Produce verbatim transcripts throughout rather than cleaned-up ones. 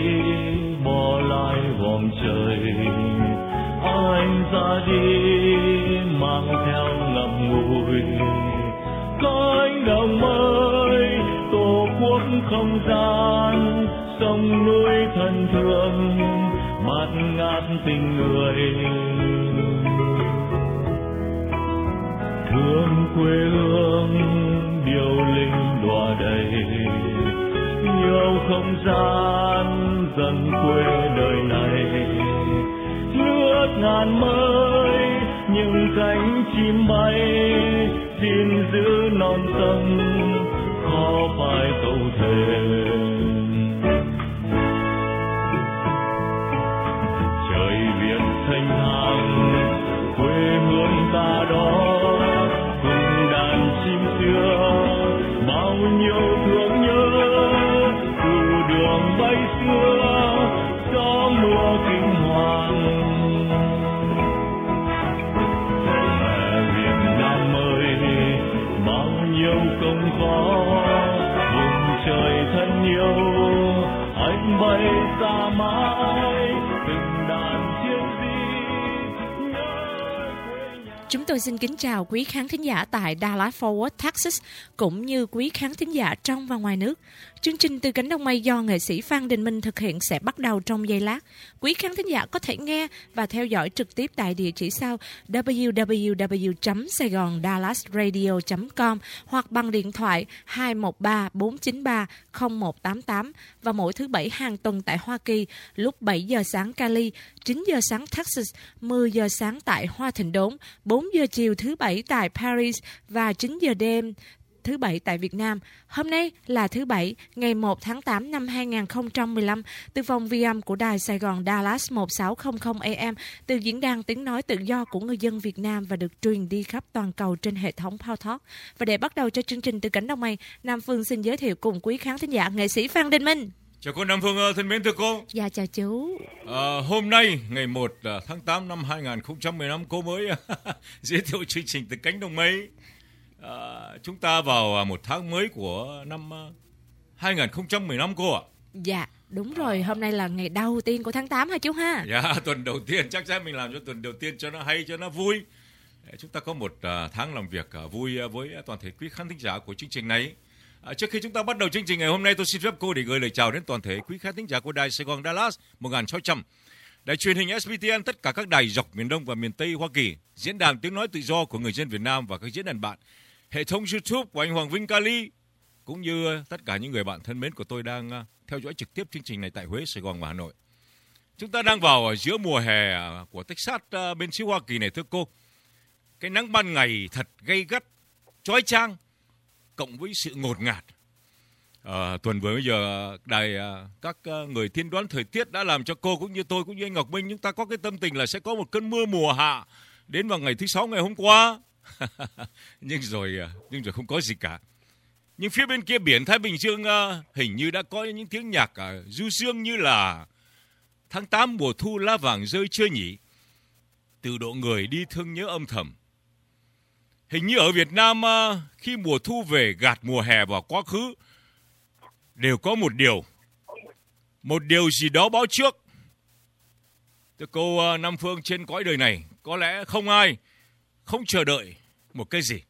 bỏ lại vòng trời. Anh ra đi mang theo ngậm ngùi cánh đồng mới, tổ quốc không gian, sông núi thân thương, bát ngát tình người. Thương quê hương điệu linh đọa đầy, yêu không gian dần quê đời này. Nước ngàn mới những cánh chim bay, xin giữ non sông khó phải câu thề. Trời Việt thanh thang quê hương ta đó, cùng đàn chim xưa bao nhiêu thương nhớ. Từ đường bay xưa gió mưa kinh hoàng, mẹ Việt Nam ơi bao nhiêu công khó, vùng trời thân yêu anh bay xa mãi, từng đàn chiên di nhớ quê nhà. Chúng tôi xin kính chào quý khán thính giả tại Dallas Fort Worth, Texas, cũng như quý khán thính giả trong và ngoài nước. Chương trình Từ Cánh Đồng Mây do nghệ sĩ Phan Đình Minh thực hiện sẽ bắt đầu trong giây lát. Quý khán thính giả có thể nghe và theo dõi trực tiếp tại địa chỉ sau w w w chấm saigon dallas radio chấm com hoặc bằng điện thoại hai một ba bốn chín ba không một tám tám vào mỗi thứ Bảy hàng tuần tại Hoa Kỳ lúc bảy giờ sáng Cali, chín giờ sáng Texas, mười giờ sáng tại Hoa Thịnh Đốn, bốn giờ chiều thứ Bảy tại Paris và chín giờ đêm thứ Bảy tại Việt Nam. Hôm nay là thứ Bảy, ngày một tháng tám năm hai nghìn không trăm mười lăm, từ phòng vi âm của Đài Sài Gòn Dallas một sáu không không A M, từ diễn đàn tiếng nói tự do của người dân Việt Nam và được truyền đi khắp toàn cầu trên hệ thống Powtalk. Và để bắt đầu cho chương trình Từ Cánh Đồng Mây, Nam Phương xin giới thiệu cùng quý khán thính giả nghệ sĩ Phan Đình Minh. Chào cô Nam Phương thân mến, thưa cô. Dạ chào chú. À, hôm nay ngày một tháng tám năm hai nghìn không trăm mười lăm, cô mới giới thiệu chương trình Từ Cánh Đồng Mây. À, chúng ta vào một tháng mới của năm hai nghìn không trăm mười lăm cô ạ. Dạ đúng rồi, hôm nay là ngày đầu tiên của tháng tám hả chú ha? Dạ, tuần đầu tiên, chắc chắn mình làm cho tuần đầu tiên cho nó hay, cho nó vui. Chúng ta có một tháng làm việc vui với toàn thể quý khán thính giả của chương trình này. À, trước khi chúng ta bắt đầu chương trình ngày hôm nay, tôi xin phép cô để gửi lời chào đến toàn thể quý khán thính giả của Đài Sài Gòn Dallas một nghìn sáu trăm, đài truyền hình ét bê tê en, tất cả các đài dọc miền Đông và miền Tây Hoa Kỳ, diễn đàn tiếng nói tự do của người dân Việt Nam và các diễn đàn bạn, hệ thống YouTube của anh Hoàng Vinh Cali, cũng như tất cả những người bạn thân mến của tôi đang theo dõi trực tiếp chương trình này tại Huế, Sài Gòn và Hà Nội. Chúng ta đang vào giữa mùa hè của Texas bên xứ Hoa Kỳ này, thưa cô. Cái nắng ban ngày thật gay gắt, chói chang, cộng với sự ngột ngạt. À, tuần vừa bây giờ đài các người tiên đoán thời tiết đã làm cho cô cũng như tôi cũng như anh Ngọc Minh, chúng ta có cái tâm tình là sẽ có một cơn mưa mùa hạ đến vào ngày thứ sáu ngày hôm qua. nhưng rồi nhưng rồi không có gì cả. Nhưng phía bên kia biển Thái Bình Dương hình như đã có những tiếng nhạc du dương như là tháng tám mùa thu lá vàng rơi chưa nhỉ, từ độ người đi thương nhớ âm thầm. Hình như ở Việt Nam khi mùa thu về gạt mùa hè vào quá khứ đều có một điều, một điều gì đó báo trước. Thưa cô Nam Phương, trên cõi đời này có lẽ không ai không chờ đợi một cái gì.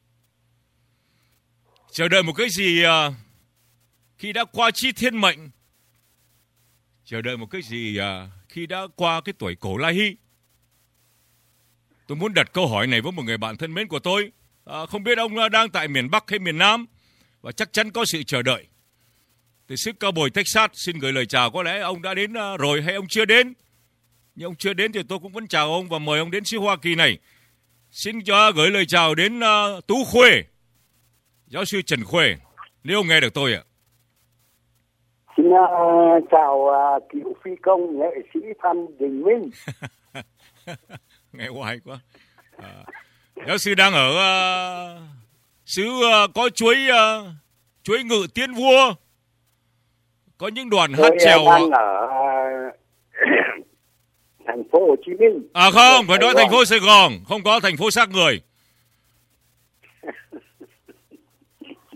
Chờ đợi một cái gì khi đã qua chi thiên mệnh. Chờ đợi một cái gì khi đã qua cái tuổi cổ lai hy. Tôi muốn đặt câu hỏi này với một người bạn thân mến của tôi. À, không biết ông đang tại miền Bắc hay miền Nam, và chắc chắn có sự chờ đợi. Từ xứ Cao Bồi, Texas, xin gửi lời chào. Có lẽ ông đã đến rồi hay ông chưa đến. Nhưng ông chưa đến thì tôi cũng vẫn chào ông và mời ông đến xứ Hoa Kỳ này. Xin cho gửi lời chào đến uh, Tú Khuê, giáo sư Trần Khuê, nếu ông nghe được tôi ạ. Xin uh, chào uh, cựu phi công nghệ sĩ Phan Đình Minh. Nghe hoài quá. À, giáo sư đang ở uh, xứ uh, có chuối uh, chuối ngự tiên vua, có những đoàn hát chèo. Tôi đang ở uh, thành phố Hồ Chí Minh. À không, phải nói thành phố Sài Gòn, không có thành phố xác người.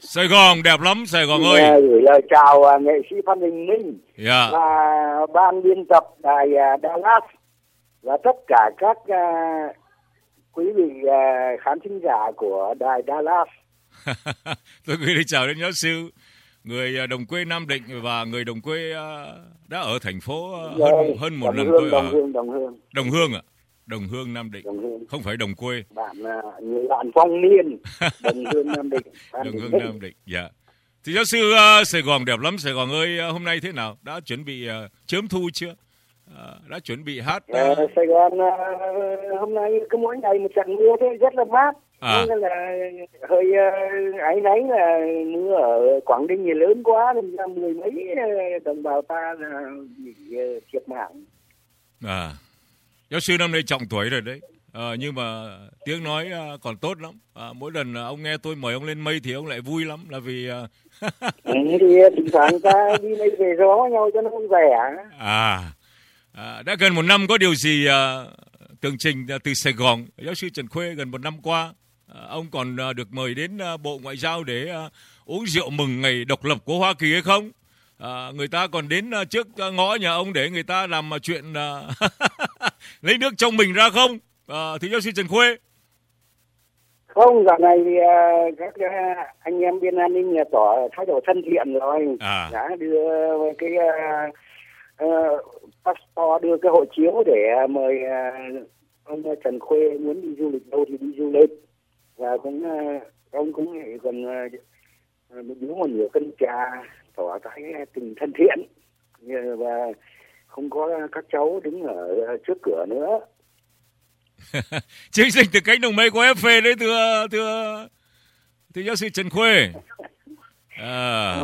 Sài Gòn đẹp lắm, Sài Gòn Xin, ơi. uh, gửi lời chào uh, nghệ sĩ Phan Đình Minh Yeah. và ban biên tập đài uh, Dallas và tất cả các uh, quý vị uh, khán thính giả của đài Dallas. Tôi gửi lời chào đến giáo sư, người đồng quê Nam Định và người đồng quê uh, đã ở thành phố uh, Rồi, hơn hơn một đồng lần hương, tôi đồng ở. hương, đồng hương. Đồng Hương ạ. À? Đồng Hương Nam Định. Đồng hương. Không phải đồng quê. Bạn uh, người bạn phong niên. Đồng Hương Nam Định. Đồng Hương Nam Định. Dạ. Yeah. Thì giáo sư uh, Sài Gòn đẹp lắm. Sài Gòn ơi, uh, hôm nay thế nào? Đã chuẩn bị uh, chớm thu chưa? Uh, đã chuẩn bị hát? Uh... À, Sài Gòn uh, hôm nay cứ mỗi ngày một trận mưa thế rất là mát. À. Nên là hơi uh, áy náy là mưa ở Quảng Ninh thì lớn quá nên ra mười mấy uh, đồng bào ta là bị uh, thiệt mạng. À. Giáo sư năm nay trọng tuổi rồi đấy. À, nhưng mà tiếng nói uh, còn tốt lắm. À, mỗi lần uh, ông nghe tôi mời ông lên mây thì ông lại vui lắm là vì uh... ừ, thì thỉnh thoảng ta đi mây về gió nhau cho nó không rẻ. À, à đã gần một năm có điều gì uh, tường trình uh, từ Sài Gòn. Giáo sư Trần Khuê gần một năm qua uh, ông còn uh, được mời đến uh, Bộ Ngoại giao để uh, uống rượu mừng ngày độc lập của Hoa Kỳ hay không? À, người ta còn đến uh, trước uh, ngõ nhà ông để người ta làm uh, chuyện uh, lấy nước trong mình ra không? À, thì giáo sư Trần Khuê. Không, dạo này thì uh, các uh, anh em bên an ninh là tỏ thái độ thân thiện rồi. À. Đã đưa cái uh, uh, passport, đưa cái hộ chiếu để uh, mời uh, ông Trần Khuê muốn đi du lịch đâu thì đi du lịch. Và cũng uh, ông cũng còn uh, một đứa một nửa cân trà, tỏ cái tình thân thiện và không có các cháu đứng ở trước cửa nữa. Chương trình từ cánh đồng mây của ép pê đấy thưa thưa thưa giáo sư Trần Khuê. À.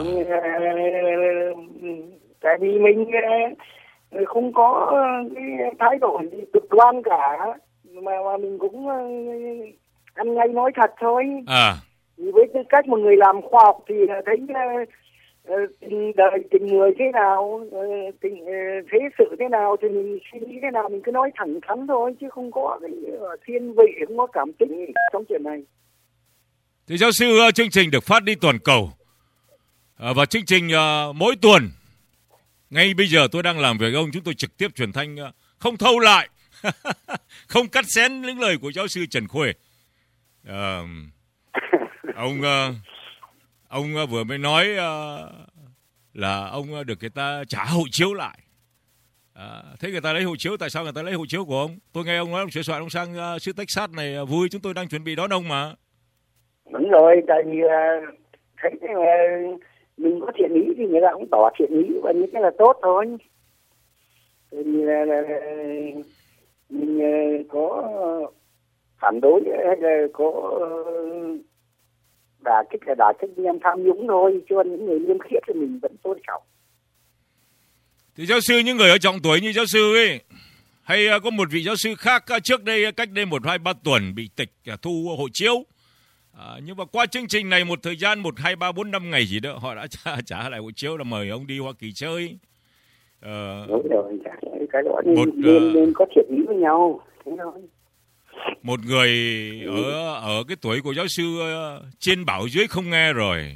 Tại vì mình không có cái thái độ gì cực đoan cả, mà mà mình cũng ăn ngay nói thật thôi. À. Vì với tư cách một người làm khoa học thì thấy tình đời tình người thế nào, tình thế sự thế nào thì mình suy nghĩ thế nào mình cứ nói thẳng thắn thôi, chứ không có cái thiên vị, không có cảm tính trong chuyện này. Thì giáo sư, chương trình được phát đi toàn cầu à, và chương trình uh, mỗi tuần. Ngay bây giờ tôi đang làm việc với ông, chúng tôi trực tiếp truyền thanh, uh, không thâu lại, không cắt xén những lời của giáo sư Trần Khuê. Uh, ông uh, ông uh, vừa mới nói uh, là ông uh, được người ta trả hộ chiếu lại. À, thế người ta lấy hộ chiếu, tại sao người ta lấy hộ chiếu của ông? Tôi nghe ông nói ông sửa soạn ông sang uh, xứ Texas này uh, vui, chúng tôi đang chuẩn bị đón ông mà. Đúng rồi, tại vì uh, thấy uh, mình có thiện ý thì người ta cũng tỏ thiện ý và những cái là tốt thôi. Thì là, là, là mình uh, có phản đối hay là có uh, đả kích là đả kích anh em tham nhũng thôi, chứ những người liêm khiết thì mình vẫn tôn trọng. Thì giáo sư, những người ở trọng tuổi như giáo sư ấy, hay uh, có một vị giáo sư khác uh, trước đây cách đây một hai ba tuần bị tịch uh, thu hộ chiếu. À, nhưng mà qua chương trình này một thời gian một hai ba bốn năm ngày gì đó họ đã trả, trả lại hộ chiếu là mời ông đi Hoa Kỳ chơi. Ờ, Đúng rồi, cái đó nên, một, nên, nên có thiện ý với nhau. Thế thôi. Một người ở ở cái tuổi của giáo sư uh, trên bảo dưới không nghe rồi.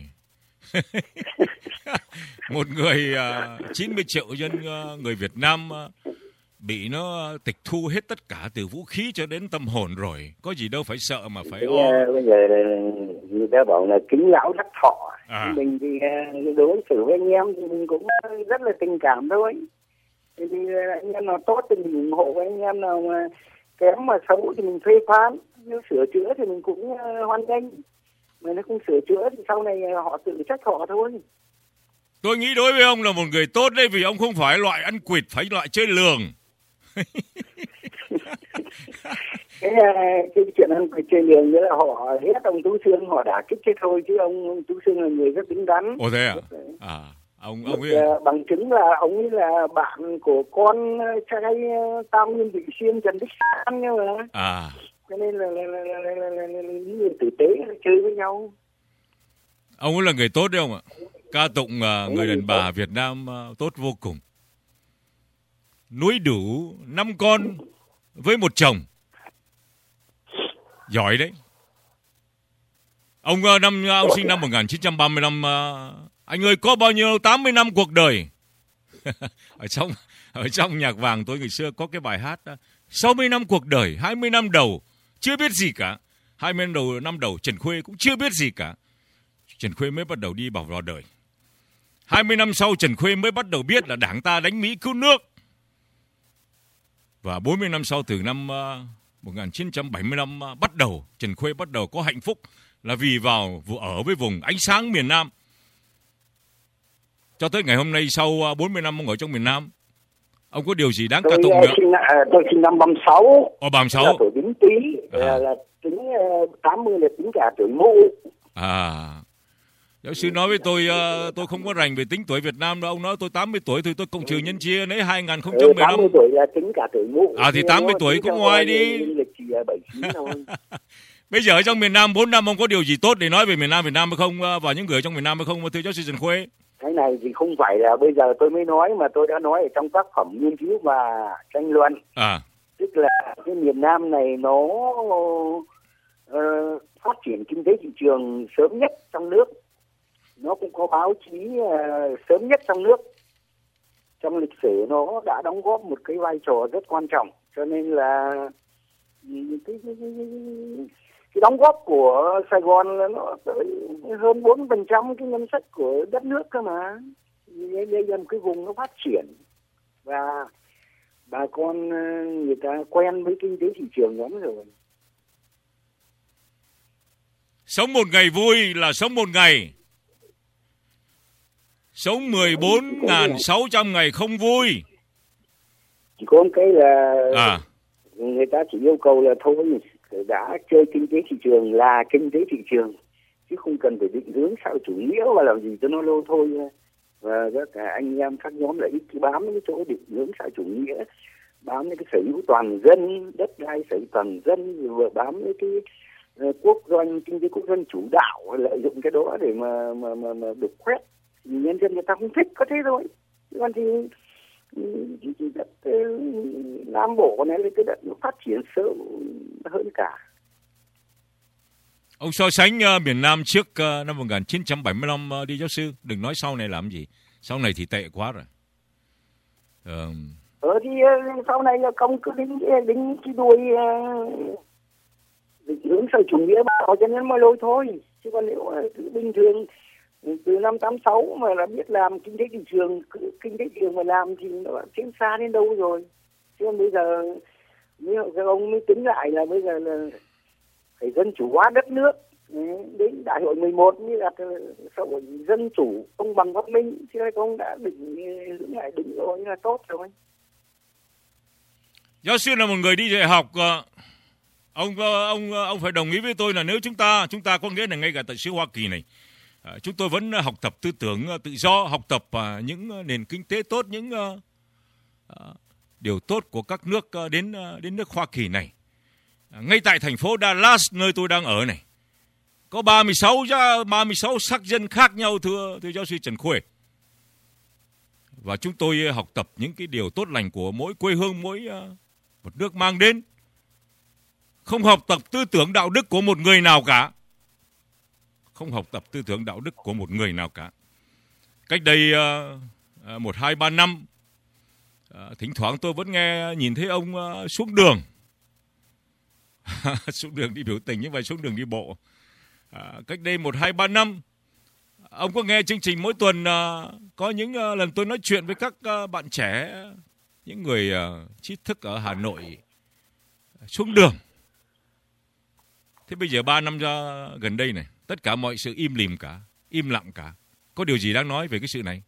Một người uh, chín mươi triệu dân uh, người Việt Nam uh, bị nó tịch thu hết tất cả từ vũ khí cho đến tâm hồn rồi. Có gì đâu phải sợ mà phải o. Bây giờ người ta bảo là kính lão đắc thọ. À. Mình thì đối xử với anh em thì mình cũng rất là tình cảm thôi. Thì anh em nào tốt thì mình ủng hộ, với anh em nào mà kém mà xấu thì mình phê phán. Nếu sửa chữa thì mình cũng hoan nghênh. Mà nó không sửa chữa thì sau này họ tự trách họ thôi. Tôi nghĩ đối với ông là một người tốt đấy, vì ông không phải loại ăn quỵt, phải loại chơi lường. cái, cái chuyện ăn quỵt chơi lường nữa là họ hết ông Tú Sương, họ đả kích thế thôi, chứ ông, ông Tú Sương là người rất đứng đắn. Ồ thế à? À, ông ông ấy... Bằng chứng là ông ấy là bạn của con trai Tam Nguyên Vị Xuyên, Trần Đức San nha mà. À. Cho nên là, là, là, là, là, là, là, là những người tử tế chơi với nhau. Ông ấy là người tốt đấy ông ạ. Ca tụng uh, người đàn bà Việt Nam uh, tốt vô cùng. Nuôi đủ năm con với một chồng. Giỏi đấy. Ông năm ông sinh năm một nghìn chín trăm ba mươi lăm, anh ơi có bao nhiêu tám mươi năm cuộc đời. ở trong ở trong nhạc vàng tôi ngày xưa có cái bài hát sáu mươi năm cuộc đời, hai mươi năm đầu chưa biết gì cả. hai mươi năm đầu năm đầu Trần Khuê cũng chưa biết gì cả. Trần Khuê mới bắt đầu đi vào vào đời. hai mươi năm sau Trần Khuê mới bắt đầu biết là Đảng ta đánh Mỹ cứu nước. Và bốn mươi năm sau, từ năm một nghìn chín trăm bảy mươi lăm bắt đầu, Trần Khuê bắt đầu có hạnh phúc là vì vào ở với vùng ánh sáng miền Nam. Cho tới ngày hôm nay sau bốn mươi năm ông ở trong miền Nam, ông có điều gì đáng ca tụng nữa? Sinh, tôi sinh năm ba mươi sáu. Ồ, ba mươi sáu. Là tuổi Bính Tý, à. là, là tính tám mươi là tính cả tuổi Mũ. À, giáo sư nói với tôi, tôi không có rành về tính tuổi Việt Nam đâu. Ông nói tôi tám mươi tuổi thì tôi cộng trừ nhân chia lấy hai nghìn không trăm mười lăm. tám mươi tuổi là tính cả tuổi Mũ. À thì tám mươi tuổi cũng ngoài đi. Lịch chỉ là bảy mươi chín thôi. Bây giờ ở trong miền Nam bốn năm, ông có điều gì tốt để nói về miền Nam Việt Nam hay không, và những người ở trong miền Nam hay không, thưa giáo sư Trần Khuê? Cái này thì không phải là bây giờ tôi mới nói, mà tôi đã nói ở trong tác phẩm nghiên cứu và tranh luận. À. Tức là cái miền Nam này nó uh, phát triển kinh tế thị trường sớm nhất trong nước. Nó cũng có báo chí uh, sớm nhất trong nước. Trong lịch sử nó đã đóng góp một cái vai trò rất quan trọng. Cho nên là cái, cái, cái, cái đóng góp của Sài Gòn nó tới hơn bốn mươi phần trăm cái ngân sách của đất nước cơ mà. Đây là một cái vùng nó phát triển và bà con người ta quen với kinh tế thị trường lắm rồi. Sống một ngày vui là sống một ngày. Sống mười bốn nghìn sáu trăm ngày không vui. Chỉ có một cái là à. người ta chỉ yêu cầu là thôi, đã chơi kinh tế thị trường là kinh tế thị trường, chứ không cần phải định hướng xã hội chủ nghĩa và làm gì cho nó lâu thôi. Và các cả anh em các nhóm lợi ích cứ bám cái chỗ định hướng xã hội chủ nghĩa, bám cái sở hữu toàn dân, đất đai sở hữu toàn dân, rồi bám cái, cái uh, quốc doanh, kinh tế quốc doanh chủ đạo, lợi dụng cái đó để mà mà mà, mà được quét. Nhân dân người ta không thích, có thế thôi. Còn thì đất Nam Bộ này là cái đất nó phát triển sớm hơn cả. Ông so sánh uh, miền Nam trước uh, năm một nghìn chín trăm bảy mươi lăm uh, đi giáo sư, đừng nói sau này làm gì, sau này thì tệ quá rồi. Uh... Ờ thì uh, sau này là công cứ đính đính cái đuôi uh, định hướng xã hội chủ nghĩa bảo cho nên mới lôi thôi, chứ còn nếu uh, bình thường từ năm tám sáu mà là biết làm kinh tế thị trường, kinh tế thị trường mà làm thì nó tiến xa đến đâu rồi. Chứ bây giờ các ông mới tính lại là bây giờ là phải dân chủ hóa đất nước. Đến đại hội mười một mới là xã hội dân chủ công bằng văn minh, chứ ông đã định hướng lại đúng rồi là tốt rồi. Giáo sư là một người đi dạy học, ông ông ông phải đồng ý với tôi là nếu chúng ta chúng ta có nghĩa là ngay cả tại xứ Hoa Kỳ này, À, chúng tôi vẫn học tập tư tưởng tự do, học tập à, những nền kinh tế tốt, những à, điều tốt của các nước à, đến à, đến nước Hoa Kỳ này. À, ngay tại thành phố Dallas nơi tôi đang ở này, có ba mươi sáu sắc dân khác nhau, thưa thưa giáo sư Trần Khuê. Và chúng tôi học tập những cái điều tốt lành của mỗi quê hương, mỗi à, một nước mang đến. Không học tập tư tưởng đạo đức của một người nào cả. Không học tập tư tưởng đạo đức của một người nào cả. Cách đây uh, một, hai, ba năm, uh, thỉnh thoảng tôi vẫn nghe nhìn thấy ông uh, xuống đường. Xuống đường đi biểu tình, nhưng phải xuống đường đi bộ. Uh, cách đây một, hai, ba năm, ông có nghe chương trình mỗi tuần, uh, có những uh, lần tôi nói chuyện với các uh, bạn trẻ, những người uh, trí thức ở Hà Nội uh, xuống đường. Thế bây giờ ba năm ra gần đây này, tất cả mọi sự im lìm cả, im lặng cả. Có điều gì đáng nói về cái sự này?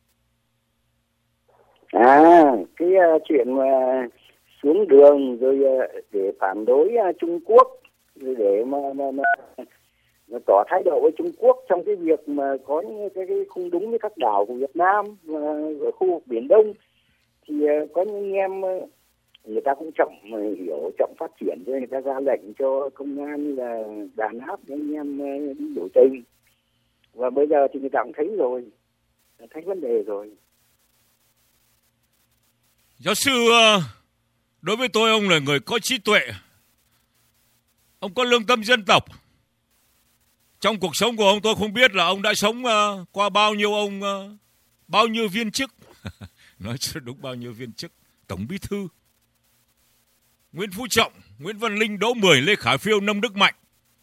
À, cái uh, chuyện mà xuống đường rồi uh, để phản đối uh, Trung Quốc, rồi để mà, mà, mà, mà tỏ thái độ với Trung Quốc trong cái việc mà có những cái, cái không đúng với các đảo của Việt Nam và ở khu vực Biển Đông, thì uh, có những em uh, người ta cũng chậm hiểu, chậm phát triển, cho người ta ra lệnh cho công an là đàn áp những em đi biểu tình. Và bây giờ thì người ta cũng thấy rồi, thấy vấn đề rồi. Giáo sư, đối với tôi ông là người có trí tuệ, ông có lương tâm dân tộc. trong cuộc sống của ông tôi không biết là ông đã sống uh, qua bao nhiêu ông, uh, bao nhiêu viên chức, nói cho đúng bao nhiêu viên chức, Tổng Bí thư, Nguyễn Phú Trọng, Nguyễn Văn Linh, Đỗ Mười, Lê Khả Phiêu, Nông Đức Mạnh.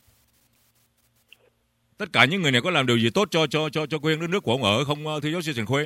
Tất cả những người này có làm điều gì tốt cho cho cho cho quê hương đất nước của ông ở không, thưa giáo sư Trần Khuê?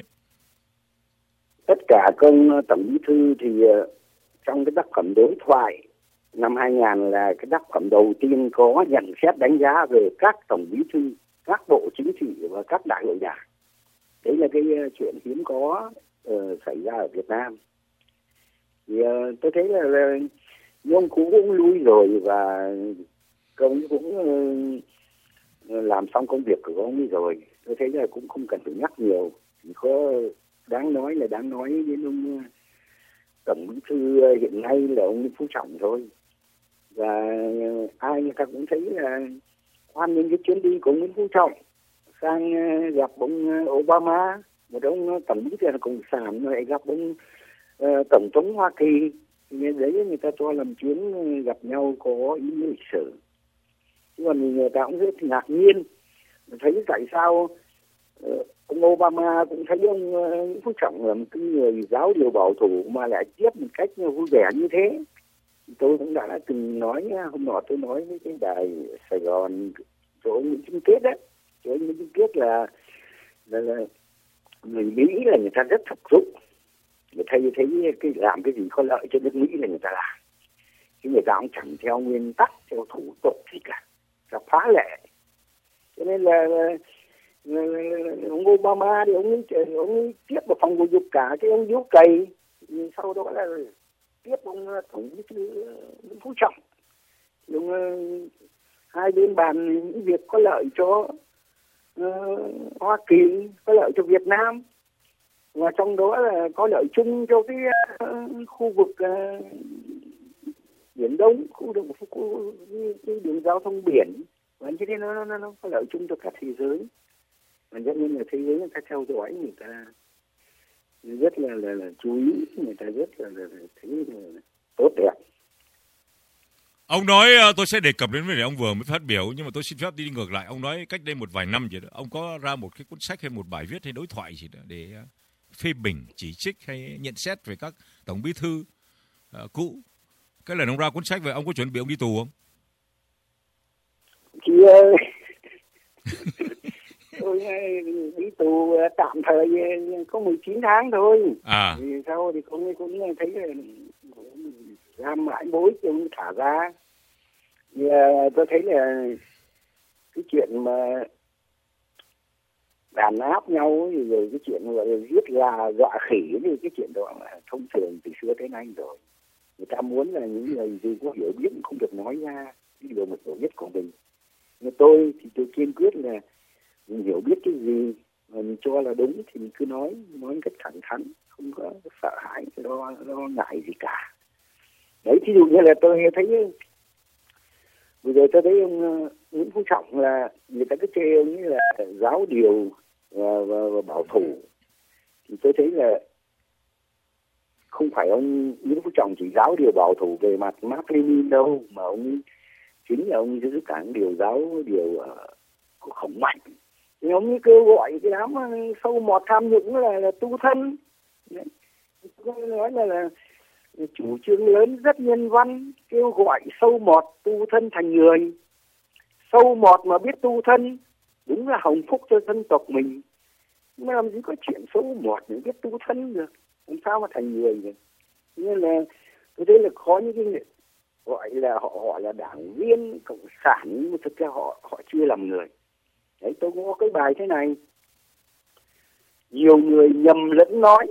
Tất cả công Tổng Bí thư thì uh, trong cái tác phẩm đối thoại năm hai nghìn là cái tác phẩm đầu tiên có nhận xét đánh giá về các Tổng Bí thư, các bộ chính trị và các đại hội đảng. Đấy là cái uh, chuyện hiếm có uh, xảy ra ở Việt Nam. Thì uh, tôi thấy là, là ông cũ cũng lui rồi và công cũng uh, làm xong công việc của ông ấy rồi. Tôi thấy là cũng không cần phải nhắc nhiều. Chỉ có đáng nói là đáng nói đến ông Tổng Bí thư hiện nay là ông Nguyễn Phú Trọng thôi. Và ai người ta cũng thấy là hoan nghênh cái chuyến đi của ông Nguyễn Phú Trọng sang gặp ông Obama, một ông Tổng Bí thư Cộng sản lại gặp ông uh, Tổng thống Hoa Kỳ. Thì đấy người ta cho làm chuyến gặp nhau có ý nghĩa lịch sử. Chứ còn người ta cũng rất ngạc nhiên thấy tại sao uh, ông Obama cũng thấy ông Nguyễn uh, Phú Trọng là một cái người giáo điều bảo thủ mà lại tiếp một cách vui vẻ như thế. Tôi cũng đã từng nói, hôm nọ tôi nói với cái đài Sài Gòn chỗ ông Nguyễn Trung Kết đấy, chỗ ông Nguyễn Trung Kết là, là, là người Mỹ là người ta rất thực dụng, người ta thấy cái làm cái gì có lợi cho nước Mỹ là người ta làm, chứ người ta cũng chẳng theo nguyên tắc, theo thủ tục gì cả, ta phá lệ. Cho nên là, là, là, là ông Obama thì ông ấy, ông ấy tiếp vào phòng của dục cả cái ông Diếu Cày, sau đó là tiếp ông Tổng Bí thư Nguyễn Phú Trọng. Ông, hai bên bàn những việc có lợi cho uh, Hoa Kỳ, có lợi cho Việt Nam, và trong đó là có lợi chung cho cái uh, khu vực uh, Biển Đông, khu vực khu, cái đường giao thông biển, và cho nên nó, nó nó có lợi chung cho cả thế giới. Và cho nên là thế giới người ta theo dõi, người ta rất là, là, là chú ý, người ta rất là, là, là thấy là tốt đẹp. Ông nói, tôi sẽ đề cập đến vấn đề ông vừa mới phát biểu, nhưng mà tôi xin phép đi ngược lại. Ông nói cách đây một vài năm vậy đó, ông có ra một cái cuốn sách hay một bài viết hay đối thoại gì đó để phê bình, chỉ trích hay nhận xét về các tổng bí thư uh, cũ. Cái lần ông ra cuốn sách vậy, ông có chuẩn bị ông đi tù không? Chị tôi đi tù tạm thời có mười chín tháng thôi. À. Thì sau thì cũng cũng thấy là giam mãi bối chung thả ra. Thì, uh, tôi thấy là cái chuyện mà đàn áp nhau thì rồi cái chuyện gọi là giết gà dọa khỉ thì cái chuyện đó là thông thường từ xưa tới nay rồi. Người ta muốn là những người dù có hiểu biết cũng không được nói ra cái điều một hiểu biết của mình. Nhưng tôi thì tôi kiên quyết là mình hiểu biết cái gì mà mình cho là đúng thì mình cứ nói, nói một cách thẳng thắn, không có sợ hãi, lo, lo ngại gì cả. Đấy, thí dụ như là tôi thấy bây giờ tôi thấy ông Nguyễn Phú Trọng là người ta cứ chê ông ấy là giáo điều và, và, và bảo thủ, thì tôi thấy là không phải ông Nguyễn Phú Trọng chỉ giáo điều bảo thủ về mặt Mác Lênin đâu, mà ông chính là ông giữ cả điều giáo điều uh, của Khổng Mạnh. Thì ông ấy kêu gọi cái đám sâu mọt tham nhũng là, là tu thân. Đấy. Nói là, là chủ trương lớn rất nhân văn, kêu gọi sâu mọt tu thân thành người. Sâu mọt mà biết tu thân đúng là hồng phúc cho dân tộc mình. Nhưng mà làm gì có chuyện sâu mọt để biết tu thân được, làm sao mà thành người được. Nên là tôi thấy là có những cái người gọi là họ họ là đảng viên cộng sản, nhưng mà thực ra họ họ chưa làm người. Đấy, tôi cũng có cái bài thế này: nhiều người nhầm lẫn nói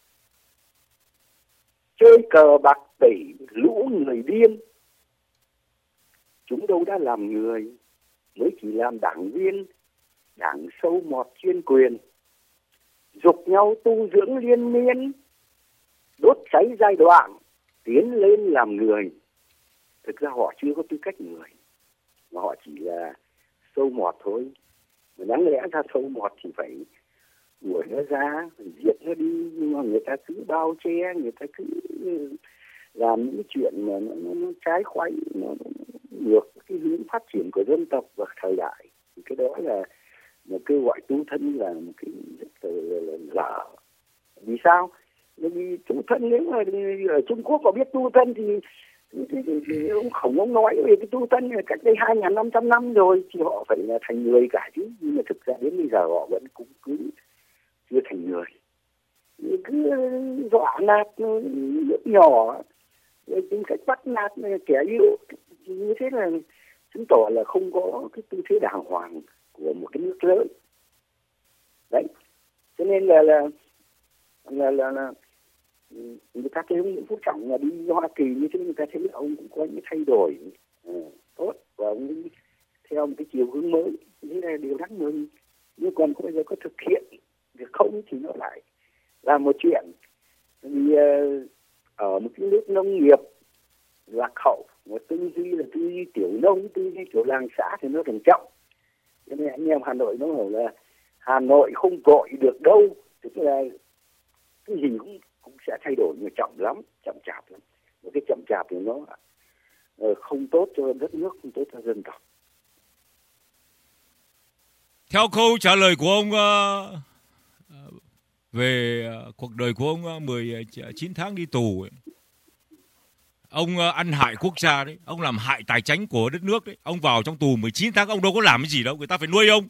chơi cờ bạc tẩy lũ người điên, chúng đâu đã làm người, mới chỉ làm đảng viên, đảng sâu mọt chuyên quyền, giục nhau tu dưỡng liên miên, đốt cháy giai đoạn, tiến lên làm người. Thực ra họ chưa có tư cách người, mà họ chỉ là sâu mọt thôi. Mà đáng lẽ ra sâu mọt thì phải đuổi nó ra, phải diệt nó đi, nhưng mà người ta cứ bao che, người ta cứ làm những chuyện mà nó, nó, nó trái khoái, nó, nó ngược cái hướng phát triển của dân tộc và thời đại. Cái đó là một kêu gọi tu thân là một cái rất là, là, là dở. Vì sao? Bởi vì tu thân, nếu mà ở Trung Quốc có biết tu thân thì, thì, thì, thì, thì ông Khổng ông nói về cái tu thân là cách đây hai nghìn năm trăm năm rồi thì họ phải là thành người cả chứ. Nhưng mà thực ra đến bây giờ họ vẫn cũng cứ chưa thành người. Cứ dọa nạt nước nhỏ, tìm cách bắt nạt kẻ yếu, như thế là chứng tỏ là không có cái tư thế đàng hoàng của một cái nước lớn. Đấy, cho nên là là là là, là người ta thấy ông Nguyễn Phú Trọng là đi Hoa Kỳ như thế, người ta thấy ông cũng có những thay đổi uh, tốt và ông đi theo một cái chiều hướng mới, thế là điều đáng mừng. Nhưng còn bây giờ có thực hiện việc không thì nó lại là một chuyện. Vì uh, ở một cái nước nông nghiệp lạc hậu, một tư duy là tư duy tiểu nông, tư duy kiểu làng xã thì nó càng chậm. Cho nên anh em Hà Nội nó bảo là Hà Nội không vội được đâu, tức là cái gì cũng cũng sẽ thay đổi, nhưng chậm lắm, chậm chạp lắm. Một cái chậm chạp thì nó uh, không tốt cho đất nước, không tốt cho dân tộc. Theo câu trả lời của ông uh, về uh, cuộc đời của ông uh, mười chín tháng đi tù ấy, ông uh, ăn hại quốc gia đấy, ông làm hại tài chánh của đất nước đấy, ông vào trong tù mười chín tháng ông đâu có làm cái gì đâu, người ta phải nuôi ông.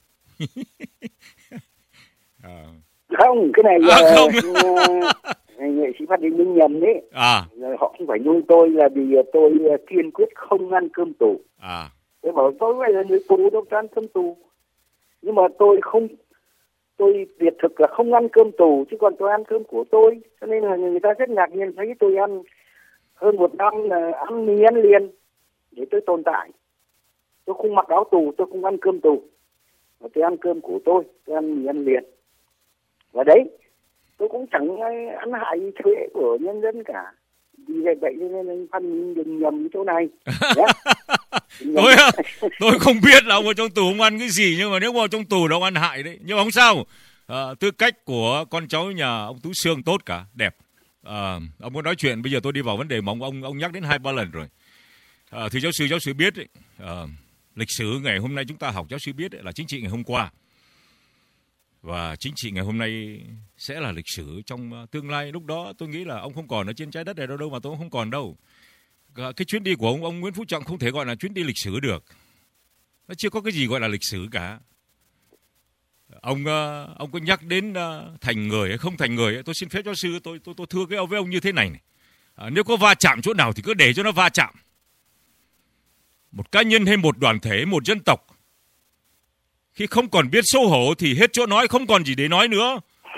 à. Không, cái này à, là không. nghệ sĩ Phát Đình Minh nhầm đấy. À. Họ không phải nuôi tôi là vì tôi kiên quyết không ăn cơm tù. À. Tôi bảo tôi phải là người tù đâu có ăn cơm tù. Nhưng mà tôi không, tôi biệt thực là không ăn cơm tù, chứ còn tôi ăn cơm của tôi. Cho nên là người ta rất ngạc nhiên thấy tôi ăn hơn một năm là ăn mì ăn liền để tôi tồn tại. Tôi không mặc áo tù, tôi không ăn cơm tù, mà tôi ăn cơm của tôi, tôi ăn mì ăn liền. Và đấy, tôi cũng chẳng ăn hại thuế của nhân dân cả. Vì vậy vậy nên anh Phan đừng nhầm chỗ này. tôi tôi không biết là ông ở trong tù không ăn cái gì, nhưng mà nếu mà trong tù đó ông ăn hại đấy. Nhưng mà không sao, à, tư cách của con cháu nhà ông Tú Sương tốt cả, đẹp. À, ông có nói chuyện, bây giờ tôi đi vào vấn đề mà ông ông, ông nhắc đến hai ba lần rồi. À, thì giáo sư giáo sư biết ấy, à, lịch sử ngày hôm nay chúng ta học, giáo sư biết ấy, là chính trị ngày hôm qua. Và chính trị ngày hôm nay sẽ là lịch sử trong tương lai. Lúc đó tôi nghĩ là ông không còn ở trên trái đất này đâu đâu mà tôi không còn đâu. Cái chuyến đi của ông, ông Nguyễn Phú Trọng không thể gọi là chuyến đi lịch sử được. Nó chưa có cái gì gọi là lịch sử cả. Ông ông có nhắc đến thành người hay không thành người, tôi xin phép giáo sư, tôi tôi tôi thưa cái ông với ông như thế này này. À, nếu có va chạm chỗ nào thì cứ để cho nó va chạm. Một cá nhân hay một đoàn thể, một dân tộc, khi không còn biết xấu hổ thì hết chỗ nói, không còn gì để nói nữa.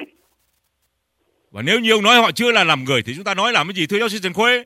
Và nếu như ông nói họ chưa là làm người thì chúng ta nói làm cái gì, thưa giáo sư Trần Khuê?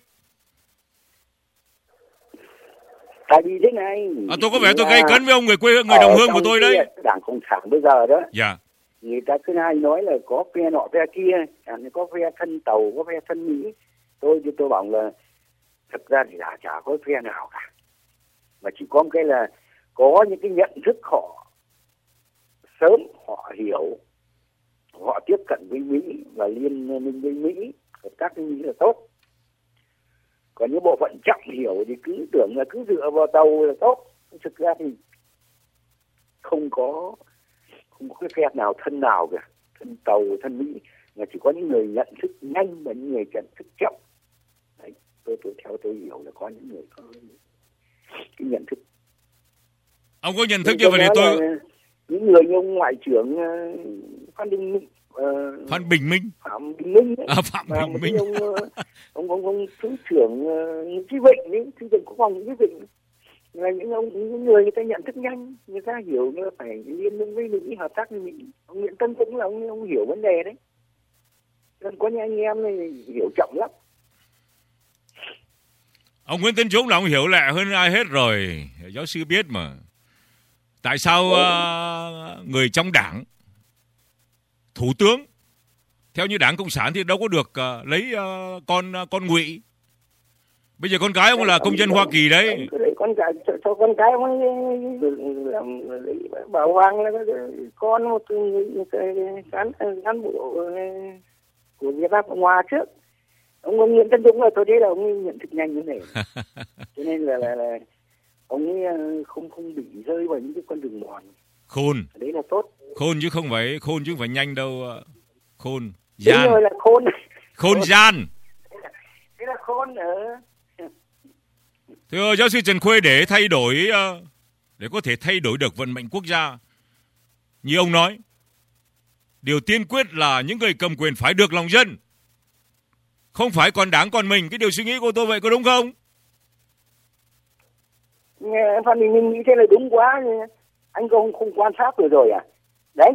Tại vì thế này, à, tôi có vẻ tôi gây cấn với ông người quê người đồng hương của tôi đấy. Đảng Cộng sản bây giờ đó, dạ. người ta cứ hay nói là có phe nọ phe kia, có phe thân Tàu, có phe thân Mỹ. Tôi thì tôi bảo là thực ra thì đã chả có phe nào cả, mà chỉ có một cái là có những cái nhận thức họ sớm, họ hiểu, họ tiếp cận với Mỹ và liên minh với Mỹ, hợp tác với Mỹ là tốt. Còn những bộ phận chậm hiểu thì cứ tưởng là cứ dựa vào Tàu là tốt. Thực ra thì không có không có cái phe nào thân nào cả, thân Tàu, thân Mỹ, mà chỉ có những người nhận thức nhanh và những người nhận thức chậm. Đấy, tôi tôi theo tôi hiểu là có những người có cái nhận thức. Ông có nhận thức như vậy thì tôi những người như ông ngoại trưởng uh, Phan Đình Minh, uh, Phan Bình Minh, Phạm Bình Minh ấy, à, Phạm Bình Minh, ông, uh, ông ông ông thứ trưởng uh, Chí Vịnh ấy, thứ trưởng quốc phòng Chí Vịnh là những ông những người người ta nhận thức nhanh, người ta hiểu là phải liên minh với Mỹ, hợp tác với Mỹ. Ông Nguyễn Tân Dũng là ông ông hiểu vấn đề đấy. Nên có những anh em này hiểu chậm lắm. Ông Nguyễn Tân Dũng là ông hiểu lẹ hơn ai hết rồi, giáo sư biết mà. Tại sao uh, người trong đảng, thủ tướng theo như Đảng Cộng sản thì đâu có được uh, lấy uh, con uh, con Ngụy. Bây giờ con cái ông là công dân Hoa Kỳ đấy. Con cái cho, cho con cái ông làm bảo hoàng là con một cán cán bộ của Việt Nam Cộng Hòa trước. Ông, ông Nguyễn Tân Dũng là tôi thấy là ông nhận thức nhanh như thế. Cho nên là, là, là ông ấy không không bị rơi vào những cái con đường mòn. Khôn. Đấy là tốt. Khôn chứ không phải khôn chứ không phải nhanh đâu. Khôn. Gian. Đúng rồi, là khôn. Khôn gian. Thế là khôn ở. Thưa giáo sư Trần Khuê, để thay đổi, để có thể thay đổi được vận mệnh quốc gia, như ông nói, điều tiên quyết là những người cầm quyền phải được lòng dân, không phải còn đảng còn mình. Cái điều suy nghĩ của tôi vậy có đúng không? Phan Đình Minh nghĩ thế là đúng quá. Anh không không quan sát vừa rồi à? Đấy,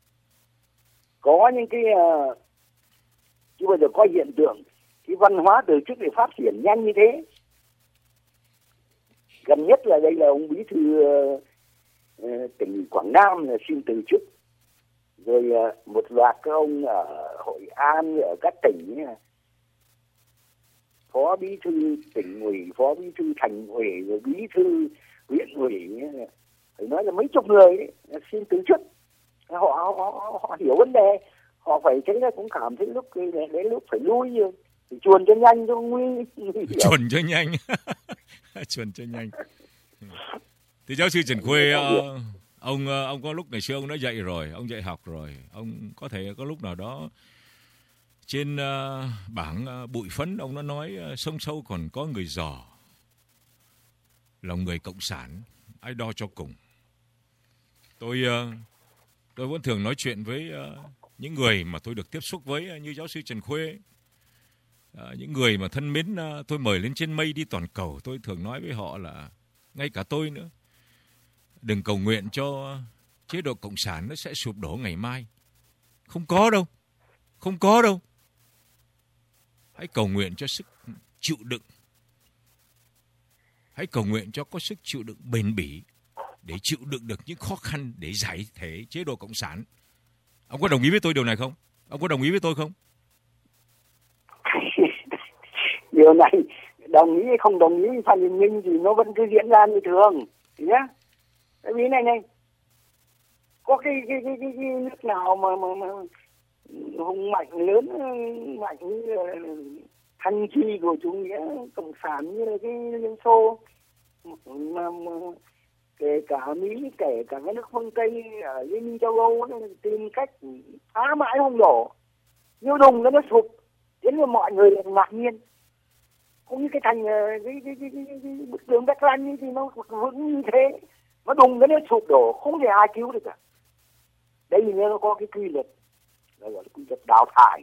có những cái uh, chứ bây giờ có hiện tượng cái văn hóa từ chức để phát triển nhanh như thế. Gần nhất là đây là ông bí thư uh, uh, tỉnh Quảng Nam là xin từ chức, rồi uh, một loạt các ông ở Hội An, ở các tỉnh ấy, phó bí thư tỉnh ủy, phó bí thư thành ủy, rồi bí thư huyện ủy, phải nói là mấy chục người ấy, xin từ chức. Họ, họ họ hiểu vấn đề, họ phải thấy là cũng cảm thấy lúc đến lúc phải lui rồi, phải chuồn cho nhanh cho nguy. Chuồn cho nhanh, chuồn cho nhanh. Thì giáo sư Trần Khuê, uh, ông uh, ông có lúc ngày xưa ông đã dạy rồi, ông dạy học rồi, ông có thể có lúc nào đó trên uh, bảng uh, bụi phấn ông đã nói uh, sông sâu còn có người giò, lòng người cộng sản ai đo cho cùng. Tôi uh, tôi vẫn thường nói chuyện với uh, những người mà tôi được tiếp xúc với uh, như giáo sư Trần Khuê, uh, những người mà thân mến uh, tôi mời lên trên mây đi toàn cầu. Tôi thường nói với họ là ngay cả tôi nữa, đừng cầu nguyện cho chế độ cộng sản nó sẽ sụp đổ ngày mai. Không có đâu, không có đâu. Hãy cầu nguyện cho sức chịu đựng, hãy cầu nguyện cho có sức chịu đựng bền bỉ để chịu đựng được những khó khăn để giải thể chế độ cộng sản. Ông có đồng ý với tôi điều này không? Ông có đồng ý với tôi không? Điều này đồng ý hay không đồng ý Phan Đình Minh thì nó vẫn cứ diễn ra như thường nhá. Tại vì này này, có cái cái cái cái, cái nước nào mà mà, mà hùng mạnh lớn mạnh như thanh chi của chủ nghĩa cộng sản như là cái Liên Xô, mà, mà kể cả Mỹ, kể cả các nước phương Tây ở Liên minh châu Âu tìm cách phá mãi không đổ, như đùng nó sụp, đến là mọi người lại ngạc nhiên. Cũng như cái thành cái cái cái, cái, cái, cái bức tường Berlin thì nó vững như thế, nó đùng nó sụp đổ, không thể ai cứu được cả. Đây thì nó có cái quy luật, nó gọi là quy luật đào thải.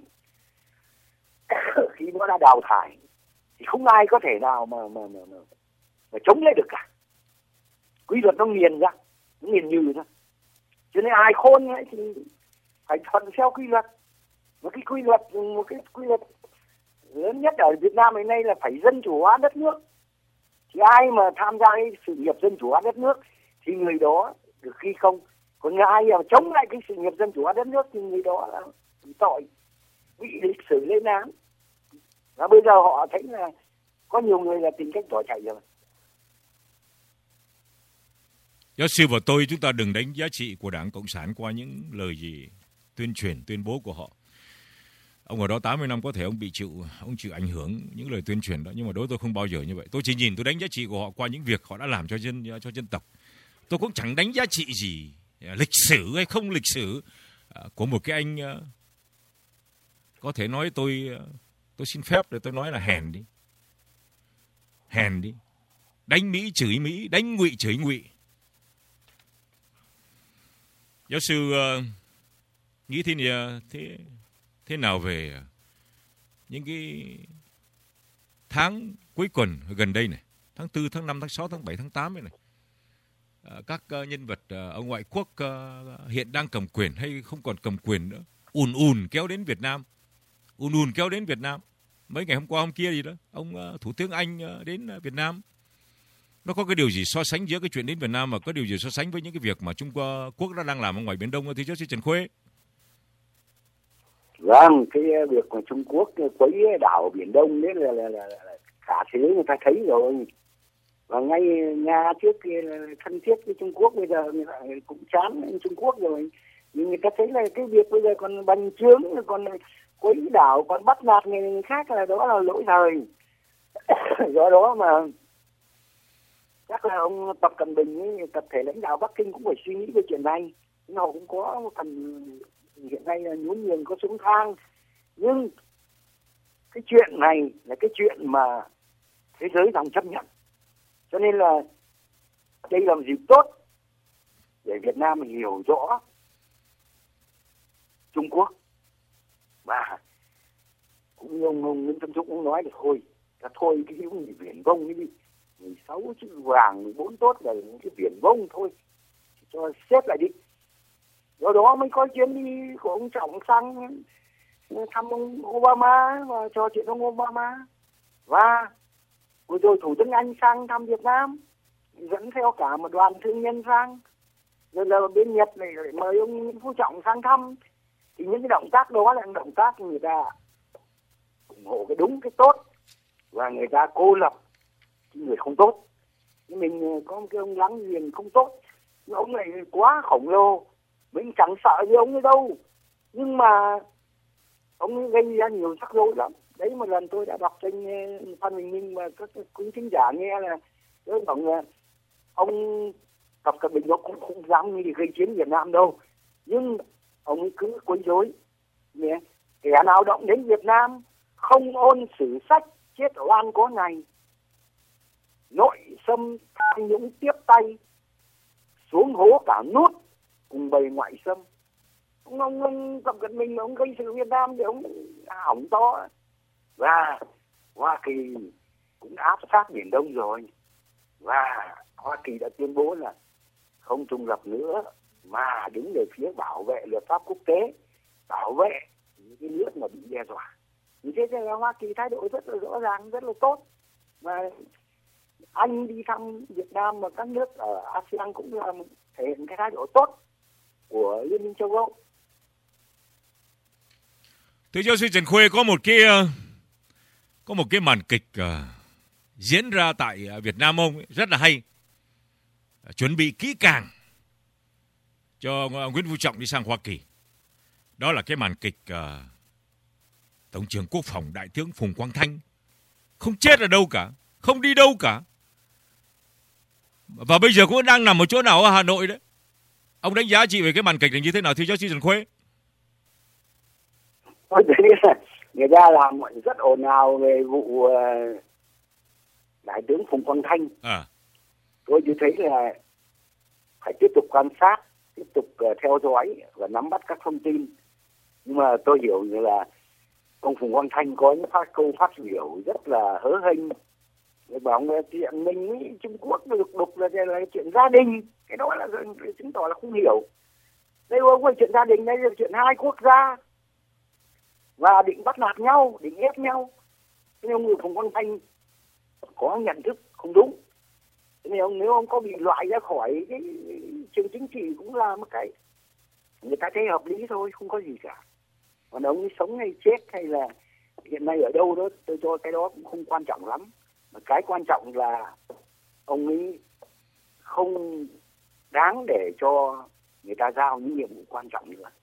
Khi nó đã đào thải thì không ai có thể nào mà mà mà, mà, mà chống lấy được cả. Quy luật nó nghiền ra, nó nghiền như ra. Cho nên ai khôn ấy thì phải thuận theo quy luật. Một cái quy luật, một cái quy luật lớn nhất ở Việt Nam hiện nay là phải dân chủ hóa đất nước. Thì ai mà tham gia cái sự nghiệp dân chủ hóa đất nước thì người đó được ghi công. Còn ai mà chống lại cái sự nghiệp dân chủ hóa đất nước thì người đó là bị tội, bị lịch sử lên án. Và bây giờ họ thấy là có nhiều người là tìm cách bỏ chạy rồi. Giáo sư và tôi, chúng ta đừng đánh giá trị của Đảng Cộng sản qua những lời gì tuyên truyền, tuyên bố của họ. Ông ở đó tám mươi năm có thể ông bị chịu, ông chịu ảnh hưởng những lời tuyên truyền đó, nhưng mà đối với tôi không bao giờ như vậy. Tôi chỉ nhìn, tôi đánh giá trị của họ qua những việc họ đã làm cho dân cho dân tộc. Tôi cũng chẳng đánh giá trị gì lịch sử hay không lịch sử của một cái anh, có thể nói tôi tôi xin phép để tôi nói là hèn đi, hèn đi, đánh Mỹ chửi Mỹ, đánh Ngụy chửi Ngụy. Giáo sư uh, nghĩ thế, thế thế nào về những cái tháng cuối tuần gần đây này, tháng tư, tháng năm, tháng sáu, tháng bảy, tháng tám này, này. Uh, các uh, nhân vật uh, ở ngoại quốc uh, hiện đang cầm quyền hay không còn cầm quyền nữa, ùn ùn kéo đến Việt Nam, ùn ùn kéo đến Việt Nam. Mấy ngày hôm qua hôm kia gì đó, ông uh, Thủ tướng Anh uh, đến uh, Việt Nam. Nó có cái điều gì so sánh giữa cái chuyện đến Việt Nam và có điều gì so sánh với những cái việc mà Trung Quốc đã đang làm ở ngoài Biển Đông thì giáo sư Trần Khuê? Vâng, cái việc mà Trung Quốc quấy đảo Biển Đông đấy là, là, là, là cả thế giới người ta thấy rồi. Và ngay Nga trước kia thân thiết với Trung Quốc, bây giờ người ta cũng chán Trung Quốc rồi. Nhưng người ta thấy là cái việc bây giờ còn bành trướng, còn quấy đảo, còn bắt nạt người khác là đó là lỗi thời. Do đó mà chắc là ông Tập Cận Bình với tập thể lãnh đạo Bắc Kinh cũng phải suy nghĩ về chuyện này. Nhưng họ cũng có một phần hiện nay là nhún nhường, có xuống thang. Nhưng cái chuyện này là cái chuyện mà thế giới đang chấp nhận. Cho nên là đây là một dịp tốt để Việt Nam hiểu rõ Trung Quốc. Và cũng như ông, ông Nguyễn Tân Dũng cũng nói được thôi, ta thôi cái hữu nghị viển vông ấy đi, mười sáu chữ vàng, mười bốn tốt là những cái viển vông thôi, cho xếp lại đi. Do đó mới có chuyến đi của ông Trọng sang thăm ông Obama và trò chuyện ông Obama. Và vừa rồi Thủ tướng Anh sang thăm Việt Nam, dẫn theo cả một đoàn thương nhân sang. Rồi là bên Nhật này lại mời ông Nguyễn Phú Trọng sang thăm. Thì những cái động tác đó là động tác người ta ủng hộ cái đúng, cái tốt. Và người ta cô lập cái người không tốt. Nhưng mình có một cái ông láng giềng không tốt, nhưng ông này quá khổng lồ, mình chẳng sợ gì ông ấy đâu. Nhưng mà ông ấy gây ra nhiều rắc rối lắm. Đấy, một lần tôi đã đọc trên Phan Bình Minh và các quý khán giả nghe là tôi bảo là ông Tập Cận Bình nó cũng không dám đi gây chiến Việt Nam đâu, nhưng ông ấy cứ quấy rối. Kẻ nào động đến Việt Nam không ôn sử sách chết oan có ngày, nội xâm tham nhũng tiếp tay, xuống hố cả nút cùng bầy ngoại xâm. Ông, ông, ông Tập Cận Bình mà ông gây sự Việt Nam thì ông hỏng to. Và Hoa Kỳ cũng áp sát Biển Đông rồi, và Hoa Kỳ đã tuyên bố là không trung lập nữa mà đứng về phía bảo vệ luật pháp quốc tế, bảo vệ những cái nước mà bị đe dọa. Như thế là Hoa Kỳ thái độ rất là rõ ràng, rất là tốt. Và Anh đi thăm Việt Nam và các nước ở a sê an cũng là thể hiện cái thái độ tốt của Liên minh châu Âu. Thưa giáo sư Trần Khuê, có một cái có một cái màn kịch uh, diễn ra tại Việt Nam ông ấy, rất là hay, chuẩn bị kỹ càng cho Nguyễn Phú Trọng đi sang Hoa Kỳ. Đó là cái màn kịch uh, Tổng trưởng Quốc phòng Đại tướng Phùng Quang Thanh không chết ở đâu cả, không đi đâu cả, và bây giờ cũng đang nằm ở chỗ nào ở Hà Nội đấy. Ông đánh giá chị về cái màn kịch này như thế nào, thưa giáo sư Trần Khuê? Tôi thấy là người ta làm rất ồn ào về vụ Đại tướng Phùng Quang Thanh. À. Tôi chỉ thấy là phải tiếp tục quan sát, tiếp tục theo dõi và nắm bắt các thông tin. Nhưng mà tôi hiểu như là ông Phùng Quang Thanh có những phát câu phát biểu rất là hớ hênh. Bảo là chuyện mình với Trung Quốc được đục là, là chuyện gia đình. Cái đó là chứng tỏ là không hiểu. Đây không phải chuyện gia đình, đây là chuyện hai quốc gia. Và định bắt nạt nhau, định ép nhau. Thế nên ông Phùng Quang Thanh có nhận thức không đúng. Thế nên ông, nếu ông có bị loại ra khỏi cái trường chính trị cũng là một cái người ta thấy hợp lý thôi, không có gì cả. Còn ông ấy sống hay chết hay là hiện nay ở đâu đó, tôi cho cái đó cũng không quan trọng lắm. Mà cái quan trọng là ông ấy không đáng để cho người ta giao những nhiệm vụ quan trọng nữa.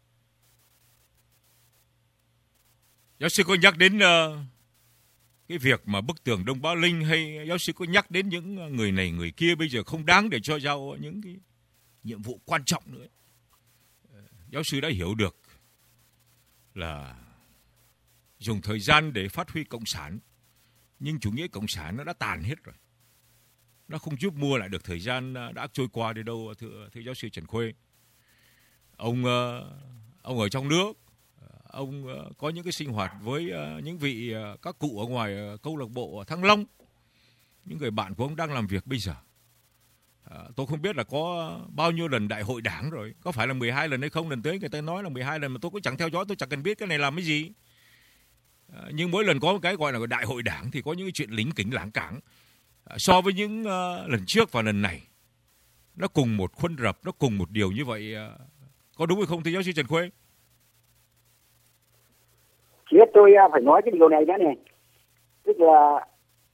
Giáo sư có nhắc đến uh, cái việc mà bức tường Đông Bá Linh, hay giáo sư có nhắc đến những người này người kia bây giờ không đáng để cho giao những cái nhiệm vụ quan trọng nữa? Uh, giáo sư đã hiểu được là dùng thời gian để phát huy cộng sản, nhưng chủ nghĩa cộng sản nó đã tàn hết rồi, nó không giúp mua lại được thời gian đã trôi qua đi đâu, thưa, thưa giáo sư Trần Khuê. Ông uh, ông ở trong nước, ông uh, có những cái sinh hoạt với uh, những vị uh, các cụ ở ngoài uh, câu lạc bộ Thăng Long, những người bạn của ông đang làm việc bây giờ. Uh, tôi không biết là có bao nhiêu lần đại hội đảng rồi, có phải là mười hai lần hay không? Lần tới người ta nói là mười hai lần mà tôi cũng chẳng theo dõi, tôi chẳng cần biết cái này làm cái gì. Uh, nhưng mỗi lần có một cái gọi là đại hội đảng thì có những cái chuyện lính kỉnh lảng cảng. Uh, so với những uh, lần trước và lần này, nó cùng một khuôn rập, nó cùng một điều như vậy, uh, có đúng hay không thưa giáo sư Trần Khuê? Chỉ biết tôi phải nói cái điều này nữa này, tức là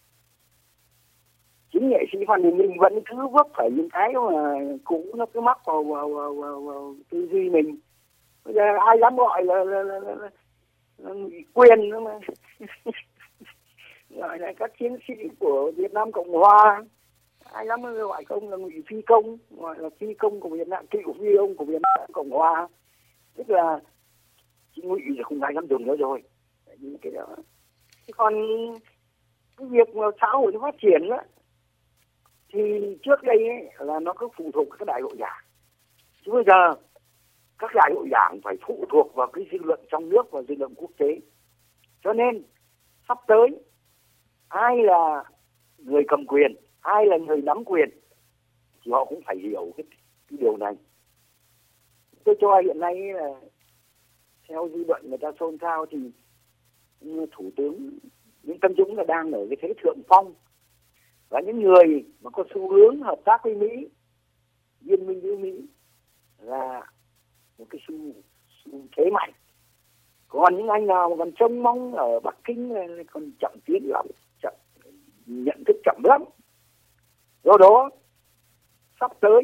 chính nghệ sĩ Phan Đình Minh vẫn cứ vấp phải những cái mà cũ nó cứ mắc vào, vào, vào, vào, vào tư duy mình. Bây giờ ai dám gọi là, là, là, là, là, là quyền nữa mà gọi là các chiến sĩ của Việt Nam Cộng Hòa, ai lắm mới gọi công là Ngụy Phi Công, gọi là phi công của Việt Nam, cựu phi công của Việt Nam Cộng Hòa. Tức là chị Ngụy thì không ai dám dùng nữa rồi. Những cái đó. Thế còn cái việc mà xã hội nó phát triển á, thì trước đây ấy, là nó cứ phụ thuộc các đại hội đảng. Chứ bây giờ các đại hội đảng phải phụ thuộc vào cái dư luận trong nước và dư luận quốc tế. Cho nên sắp tới ai là người cầm quyền, ai là người nắm quyền thì họ cũng phải hiểu cái, cái điều này. Tôi cho hiện nay là theo dư luận người ta xôn xao thì Thủ tướng Nguyễn Tấn Dũng là đang ở cái thế thượng phong, và những người mà có xu hướng hợp tác với Mỹ, liên minh với Mỹ là một cái xu, xu thế mạnh. Còn những anh nào mà còn trông mong ở Bắc Kinh là còn chậm tiến lắm, chậm, nhận thức chậm lắm. Do đó sắp tới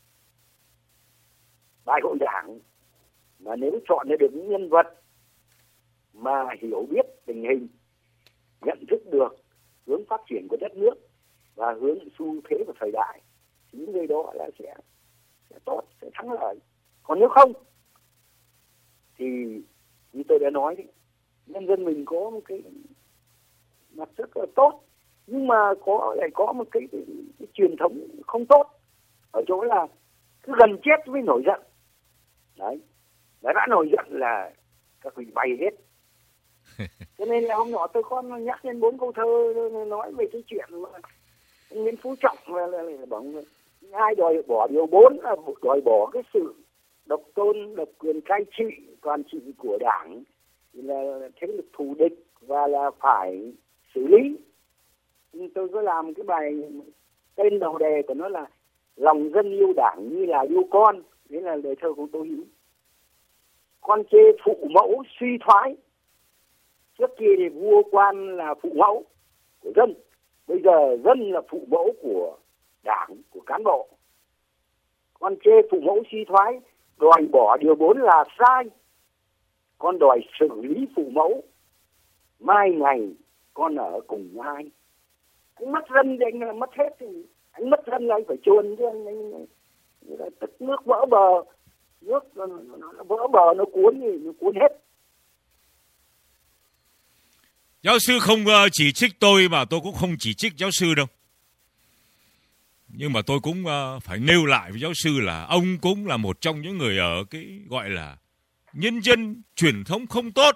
đại hội đảng mà nếu chọn được những nhân vật mà hiểu biết tình hình, nhận thức được hướng phát triển của đất nước và hướng xu thế của thời đại, thì những người đó là sẽ, sẽ tốt, sẽ thắng lợi. Còn nếu không thì như tôi đã nói đấy, nhân dân mình có một cái mặt rất là tốt, nhưng mà có lại có một cái, cái, cái truyền thống không tốt ở chỗ là cứ gần chết mới nổi giận. Đấy, đã, đã nổi giận là các vị bay hết. Cho nên là hôm nọ tôi có nhắc đến bốn câu thơ nói về cái chuyện mà Nguyễn Phú Trọng là, là, là bảo ai đòi bỏ điều bốn là đòi bỏ cái sự độc tôn, độc quyền cai trị, toàn trị của đảng, là thế lực thù địch và là phải xử lý. Nhưng tôi có làm cái bài tên đầu đề của nó là lòng dân yêu đảng như là yêu con. Đấy là lời thơ của Tô Hữu. Con chê phụ mẫu suy thoái, trước kia thì vua quan là phụ mẫu của dân, bây giờ dân là phụ mẫu của đảng, của cán bộ. Con chê phụ mẫu suy thoái, đòi bỏ điều bốn là sai, con đòi xử lý phụ mẫu, mai ngày con ở cùng ai. Anh mất dân thì anh là mất hết, thì anh mất dân là anh phải chôn chứ, anh, anh, anh tức nước vỡ bờ, nước nó, nó, nó vỡ bờ nó cuốn thì nó cuốn hết. Giáo sư không chỉ trích tôi mà tôi cũng không chỉ trích giáo sư đâu. Nhưng mà tôi cũng phải nêu lại với giáo sư là ông cũng là một trong những người ở cái gọi là nhân dân truyền thống không tốt.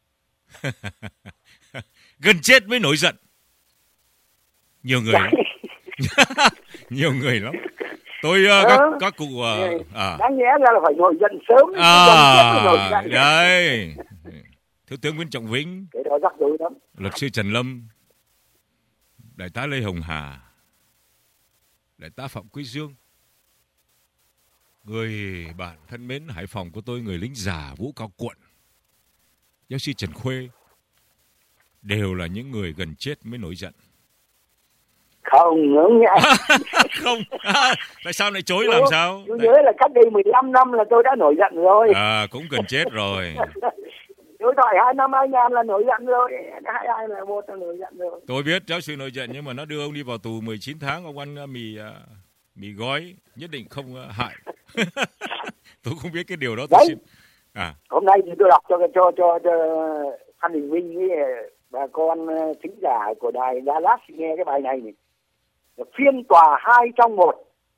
Gần chết mới nổi giận. Nhiều người lắm. Nhiều người lắm. Tôi uh, các các cụ uh, à. Đáng nhẽ ra là phải nổi giận sớm. À, nổi giận. Đấy. Thiếu tướng Nguyễn Trọng Vĩnh, cái đó rắc rối lắm. Luật sư Trần Lâm, Đại tá Lê Hồng Hà, Đại tá Phạm Quý Dương, người bạn thân mến Hải Phòng của tôi, người lính già Vũ Cao Cuộn, giáo sư Trần Khuê, đều là những người gần chết mới nổi giận. Không, ngưỡng nhá. Không, à, tại sao lại chối làm sao? Tôi nhớ là cách đây mười lăm năm là tôi đã nổi giận rồi. À, cũng gần chết rồi. Đối thoại hai năm hai ngàn là nổi giận rồi, hai hai là một là nổi giận rồi. Tôi biết giáo sư nổi giận, nhưng mà nó đưa ông đi vào tù mười chín tháng, ông ăn mì mì gói, nhất định không hại. Tôi không biết cái điều đó. Tôi xin... à. Hôm nay thì tôi đọc cho cho cho, cho Phan Đình Minh với bà con thính giả của đài Dallas nghe cái bài này này. Phiên tòa hai trong một.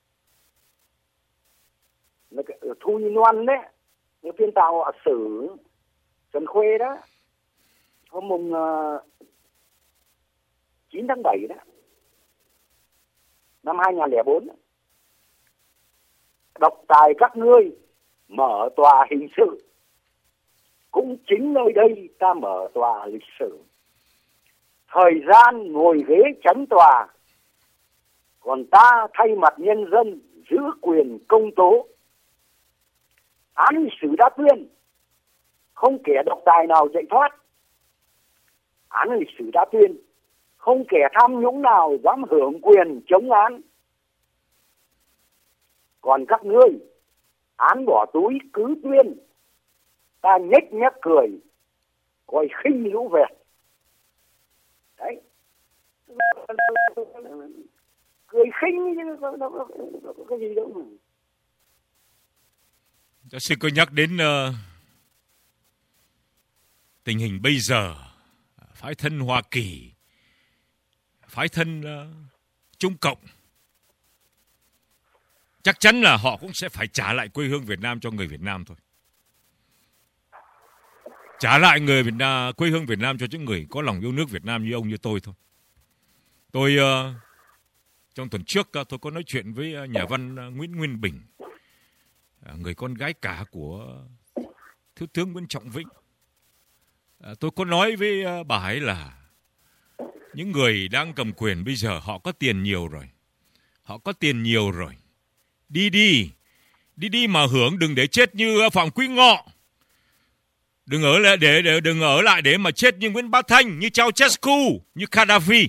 Thu Nhiên Loan đấy, cái phiên tòa họ xử Trần Khuê đó, hôm mùng uh, chín tháng bảy đó, năm hai nghìn không trăm lẻ bốn. Độc tài các ngươi mở tòa hình sự, cũng chính nơi đây ta mở tòa lịch sử. Thời gian ngồi ghế chánh tòa, còn ta thay mặt nhân dân giữ quyền công tố. Án lịch sử đã tuyên, không kẻ độc tài nào chạy thoát. Án lịch sử đã tuyên, không kẻ tham nhũng nào dám hưởng quyền chống án. Còn các ngươi, án bỏ túi cứ tuyên, ta nhếch nhác cười, coi khinh lũ Việt. Đấy. cười khinh chứ có, có, có, có, có cái gì đâu mà. Giáo sư có nhắc đến uh, tình hình bây giờ, phái thân Hoa Kỳ, phái thân uh, Trung Cộng. Chắc chắn là họ cũng sẽ phải trả lại quê hương Việt Nam cho người Việt Nam thôi. Trả lại người Việt Nam, quê hương Việt Nam cho những người có lòng yêu nước Việt Nam như ông, như tôi thôi. Tôi, uh, trong tuần trước, uh, tôi có nói chuyện với uh, nhà văn uh, Nguyễn Nguyên Bình, uh, người con gái cả của Thiếu tướng Nguyễn Trọng Vĩnh. Uh, tôi có nói với uh, bà ấy là những người đang cầm quyền bây giờ họ có tiền nhiều rồi. Họ có tiền nhiều rồi. Đi đi, đi đi mà hưởng, đừng để chết như Phạm Quý Ngọ. Đừng ở lại để, để đừng ở lại để mà chết như Nguyễn Bá Thanh, như Ceausescu, như Gaddafi.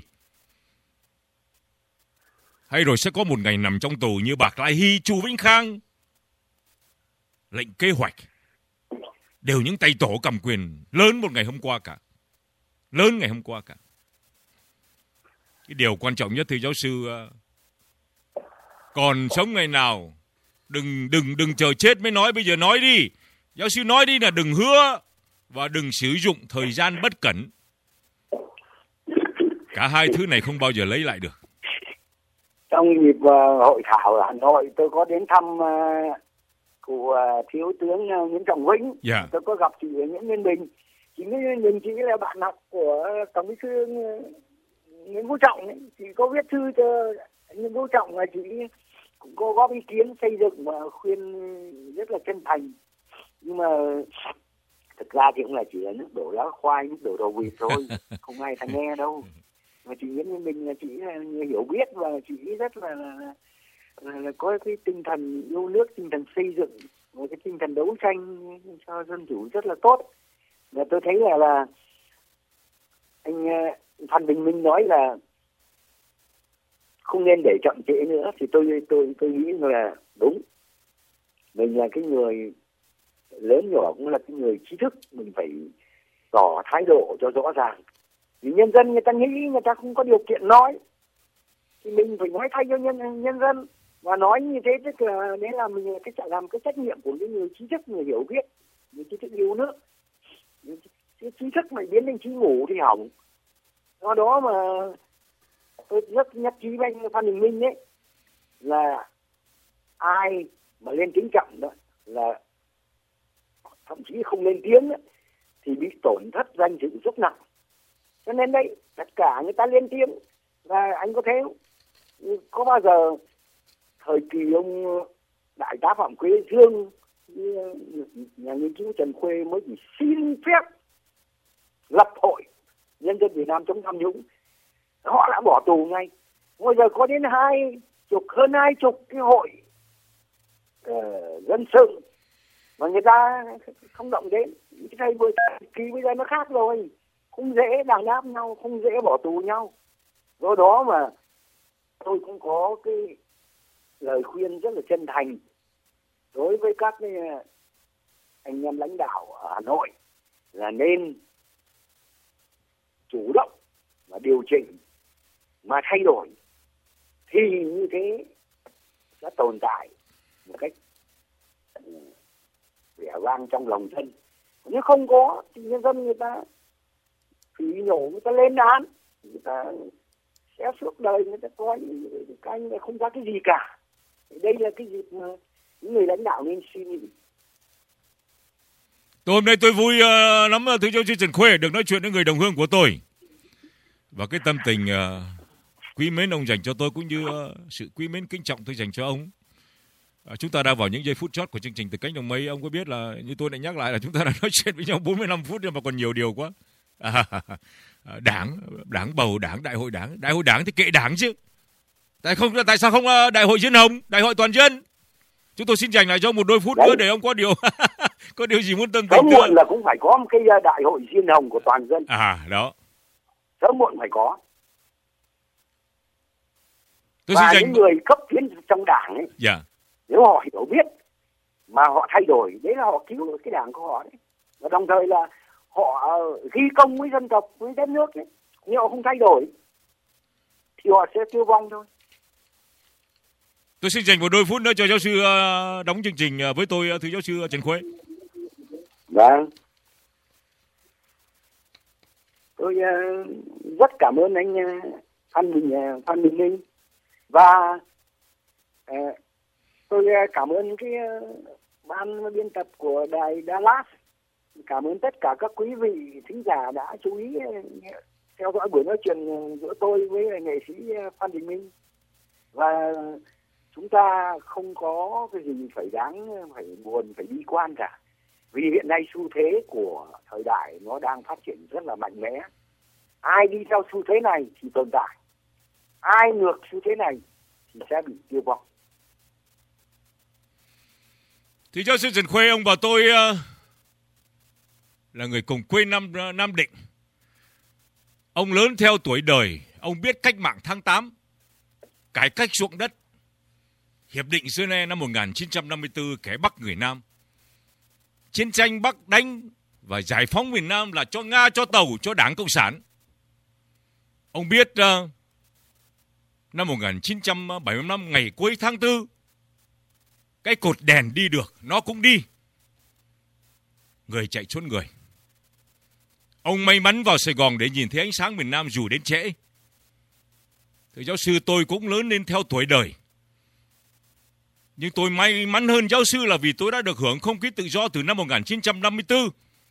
Hay rồi sẽ có một ngày nằm trong tù như Bạc Lai Hy, Chu Vĩnh Khang. Lệnh kế hoạch đều những tay tổ cầm quyền lớn một ngày hôm qua cả. Lớn ngày hôm qua cả. Cái điều quan trọng nhất thưa giáo sư, còn sống ngày nào, đừng đừng đừng chờ chết mới nói, bây giờ nói đi. Giáo sư nói đi là đừng hứa và đừng sử dụng thời gian bất cẩn. Cả hai thứ này không bao giờ lấy lại được. Trong dịp uh, hội thảo ở Hà Nội, tôi có đến thăm uh, của uh, Thiếu tướng uh, Nguyễn Trọng Vĩnh. Yeah. Tôi có gặp chị Nguyễn Nguyên Bình. Chị Nguyễn Nguyên Bình, chị là bạn học của Tổng Bí thư uh, Nguyễn Phú Trọng ấy. Chị có viết thư cho Nguyễn Phú Trọng là chị cũng có góp ý kiến xây dựng và khuyên rất là chân thành. Nhưng mà thực ra thì cũng là chỉ là nước đổ lá khoai, nước đổ đầu vịt thôi, không ai thằng nghe đâu. Mà chị Nguyễn Nguyên Bình là chị là hiểu biết và chị rất là, là, là, là có cái tinh thần yêu nước, tinh thần xây dựng và cái tinh thần đấu tranh cho dân chủ rất là tốt. Và tôi thấy là là anh Phan Bình Minh nói là không nên để chậm trễ nữa, thì tôi tôi tôi nghĩ là đúng. Mình là cái người lớn nhỏ cũng là cái người trí thức, mình phải tỏ thái độ cho rõ ràng. Vì nhân dân người ta nghĩ người ta không có điều kiện nói, thì mình phải nói thay cho nhân nhân dân. Và nói như thế tức là đấy là mình cái làm cái trách nhiệm của những người trí thức, người hiểu biết, người trí thức yêu nước. Cái trí thức mà biến thành trí ngủ thì hỏng. Do đó mà tôi rất nhất trí với anh Phan Đình Minh ấy, là ai mà lên tiếng chậm đó là thậm chí không lên tiếng đó, thì bị tổn thất danh dự rất nặng. Cho nên đây tất cả người ta lên tiếng. Và anh có thấy có bao giờ thời kỳ ông đại tá Phạm Quế Dương, nhà nghiên cứu Trần Khuê mới chỉ xin phép lập hội nhân dân Việt Nam chống tham nhũng, họ đã bỏ tù ngay. Bây giờ có đến hai chục hơn hai chục cái hội uh, dân sự mà người ta không động đến. Cái thời vừa kỳ bây giờ nó khác rồi, không dễ đàn áp nhau, không dễ bỏ tù nhau. Do đó mà tôi cũng có cái lời khuyên rất là chân thành đối với các anh em lãnh đạo ở Hà Nội là nên chủ động và điều chỉnh mà thay đổi, thì như thế sẽ tồn tại một cách vẻ vang trong lòng dân. Nếu không có thì nhân dân người ta phỉ nhổ, người ta lên án, người ta sẽ suốt đời người ta coi các anh này không có cái gì cả. Đây là cái dịp mà những người lãnh đạo nên suy nghĩ. Tôi hôm nay tôi vui uh, lắm thưa giáo sư Trần Khuê được nói chuyện với người đồng hương của tôi. Và cái tâm tình uh, quý mến ông dành cho tôi cũng như uh, sự quý mến kính trọng tôi dành cho ông. Uh, chúng ta đã vào những giây phút chót của chương trình Từ Cánh Đồng Mây. Ông có biết là như tôi đã nhắc lại là chúng ta đã nói chuyện với nhau bốn mươi lăm phút nhưng mà còn nhiều điều quá. À, đảng, đảng bầu, đảng, đại hội đảng. Đại hội đảng thì kệ đảng chứ. Tại không, tại sao không uh, đại hội dân hồng, đại hội toàn dân? Chúng tôi xin dành lại cho một đôi phút đấy nữa để ông có điều có điều gì muốn tâm tình. Sớm muộn là cũng phải có một cái đại hội diên hồng của toàn dân. À đó. Sớm muộn phải có. Tôi và xin dành... những người cấp tiến trong đảng ấy, dạ. nếu họ hiểu biết mà họ thay đổi, đấy là họ cứu cái đảng của họ đấy. Và đồng thời là họ ghi công với dân tộc, với đất nước ấy. Nếu họ không thay đổi thì họ sẽ tiêu vong thôi. Tôi xin dành một đôi phút nữa cho giáo sư uh, đóng chương trình uh, với tôi, uh, thưa giáo sư Trần Khuê. Vâng. Tôi uh, rất cảm ơn anh uh, Phan Bình uh, Phan Bình Minh và uh, tôi uh, cảm ơn cái uh, ban biên tập của đài Dallas. Cảm ơn tất cả các quý vị thính giả đã chú ý uh, theo dõi buổi nói chuyện giữa tôi với nghệ sĩ uh, Phan Bình Minh. Và chúng ta không có cái gì phải đáng phải buồn, phải bi quan cả. Vì hiện nay xu thế của thời đại nó đang phát triển rất là mạnh mẽ. Ai đi theo xu thế này thì tồn tại, ai ngược xu thế này thì sẽ bị tiêu vong. Thì giáo sư Trần Khuê, ông và tôi uh, là người cùng quê Nam, Nam Định. Ông lớn theo tuổi đời, ông biết cách mạng tháng tám, cải cách ruộng đất, Hiệp định Geneva năm một nghìn chín trăm năm mươi tư kẻ Bắc người Nam, chiến tranh Bắc đánh và giải phóng miền Nam là cho Nga, cho Tàu, cho Đảng Cộng sản. Ông biết uh, năm một nghìn chín trăm bảy mươi lăm ngày cuối tháng tư, cái cột đèn đi được, nó cũng đi. Người chạy trốn người. Ông may mắn vào Sài Gòn để nhìn thấy ánh sáng miền Nam dù đến trễ. Thưa giáo sư, tôi cũng lớn lên theo tuổi đời. Nhưng tôi may mắn hơn giáo sư là vì tôi đã được hưởng không khí tự do từ năm một nghìn chín trăm năm mươi tư.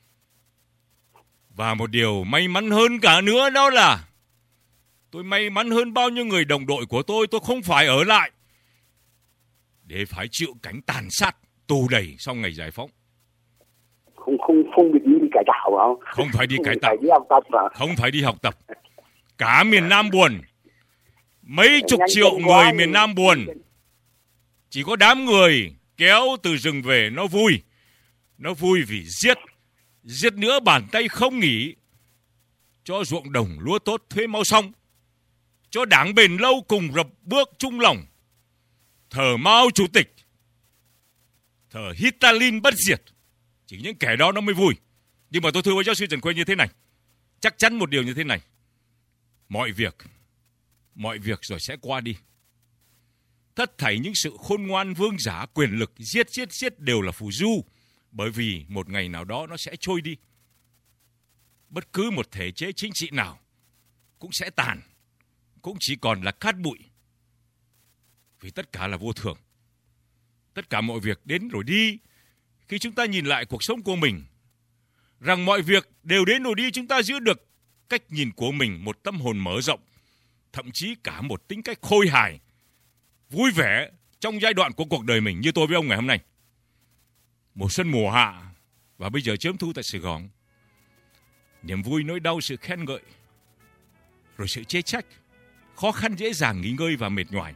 Và một điều may mắn hơn cả nữa đó là tôi may mắn hơn bao nhiêu người đồng đội của tôi. Tôi không phải ở lại để phải chịu cảnh tàn sát, tù đầy sau ngày giải phóng. Không không không bị đi cải tạo không? Không phải đi không cải tạo. Phải đi học tập mà. Không phải đi học tập. Cả miền Nam buồn. Mấy chục Nhanh triệu chân người quá, miền Nam buồn. Chỉ có đám người kéo từ rừng về nó vui. Nó vui vì giết. Giết nữa bàn tay không nghỉ. Cho ruộng đồng lúa tốt thuế mau xong. Cho đảng bền lâu cùng rập bước chung lòng. Thờ Mao Chủ tịch. Thờ Hitalin bất diệt. Chỉ những kẻ đó nó mới vui. Nhưng mà tôi thưa với giáo sư Trần Khuê như thế này. Chắc chắn một điều như thế này. Mọi việc, mọi việc rồi sẽ qua đi. Tất thảy những sự khôn ngoan vương giả, quyền lực, giết giết giết đều là phù du. Bởi vì một ngày nào đó nó sẽ trôi đi. Bất cứ một thể chế chính trị nào cũng sẽ tàn. Cũng chỉ còn là cát bụi. Vì tất cả là vô thường. Tất cả mọi việc đến rồi đi. Khi chúng ta nhìn lại cuộc sống của mình, rằng mọi việc đều đến rồi đi, chúng ta giữ được cách nhìn của mình, một tâm hồn mở rộng, thậm chí cả một tính cách khôi hài, vui vẻ trong giai đoạn của cuộc đời mình như tôi với ông ngày hôm nay. Mùa xuân mùa hạ và bây giờ chớm thu tại Sài Gòn. Niềm vui, nỗi đau, sự khen ngợi, rồi sự chê trách, khó khăn dễ dàng nghỉ ngơi và mệt nhoài.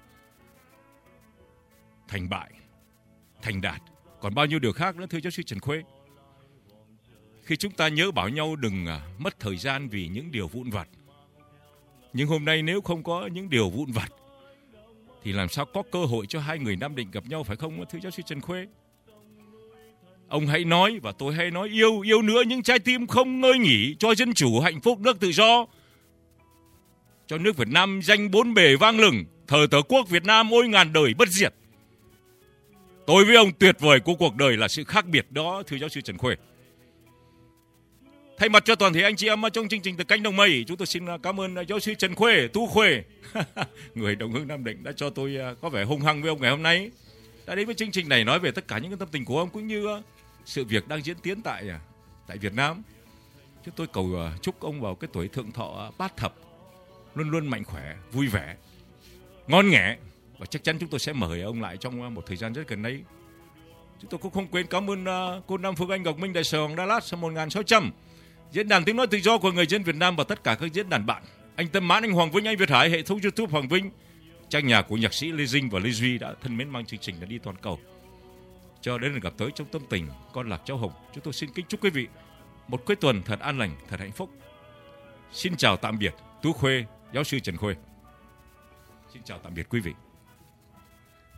Thành bại, thành đạt, còn bao nhiêu điều khác nữa thưa giáo sư Trần Khuê. Khi chúng ta nhớ bảo nhau đừng mất thời gian vì những điều vụn vặt. Nhưng hôm nay nếu không có những điều vụn vặt thì làm sao có cơ hội cho hai người Nam Định gặp nhau, phải không thưa giáo sư Trần Khuê? Ông hãy nói và tôi hay nói yêu, yêu nữa những trái tim không ngơi nghỉ cho dân chủ, hạnh phúc, nước tự do. Cho nước Việt Nam danh bốn bề vang lừng, thờ tổ quốc Việt Nam ôi ngàn đời bất diệt. Tôi với ông tuyệt vời của cuộc đời là sự khác biệt đó thưa giáo sư Trần Khuê. Thay mặt cho toàn thể anh chị em trong chương trình Từ Cánh Đồng Mây, chúng tôi xin cảm ơn giáo sư Trần Khuê, Tú Khuê, người đồng hương Nam Định đã cho tôi có vẻ hung hăng với ông ngày hôm nay. Đã đến với chương trình này nói về tất cả những cái tâm tình của ông cũng như sự việc đang diễn tiến tại tại Việt Nam. Chúng tôi cầu chúc ông vào cái tuổi thượng thọ bát thập luôn luôn mạnh khỏe, vui vẻ, ngon nghẻ. Và chắc chắn chúng tôi sẽ mời ông lại trong một thời gian rất gần đây. Chúng tôi cũng không quên cảm ơn uh, cô Nam Phương Anh Ngọc Minh, Đại Sài Gòn Dallas năm một nghìn sáu trăm, diễn đàn tiếng nói tự do của người dân Việt Nam và tất cả các diễn đàn bạn. Anh Tâm Mãn, anh Hoàng Vinh, anh Việt Hải, hệ thống YouTube Hoàng Vinh, trang nhà của nhạc sĩ Lê Dinh và Lê Duy đã thân mến mang chương trình đã đi toàn cầu. Cho đến lần gặp tới trong tâm tình con lạc cháu Hồng, chúng tôi xin kính chúc quý vị một cuối tuần thật an lành, thật hạnh phúc. Xin chào tạm biệt Tú Khuê, giáo sư Trần Khuê. Xin chào tạm biệt quý vị.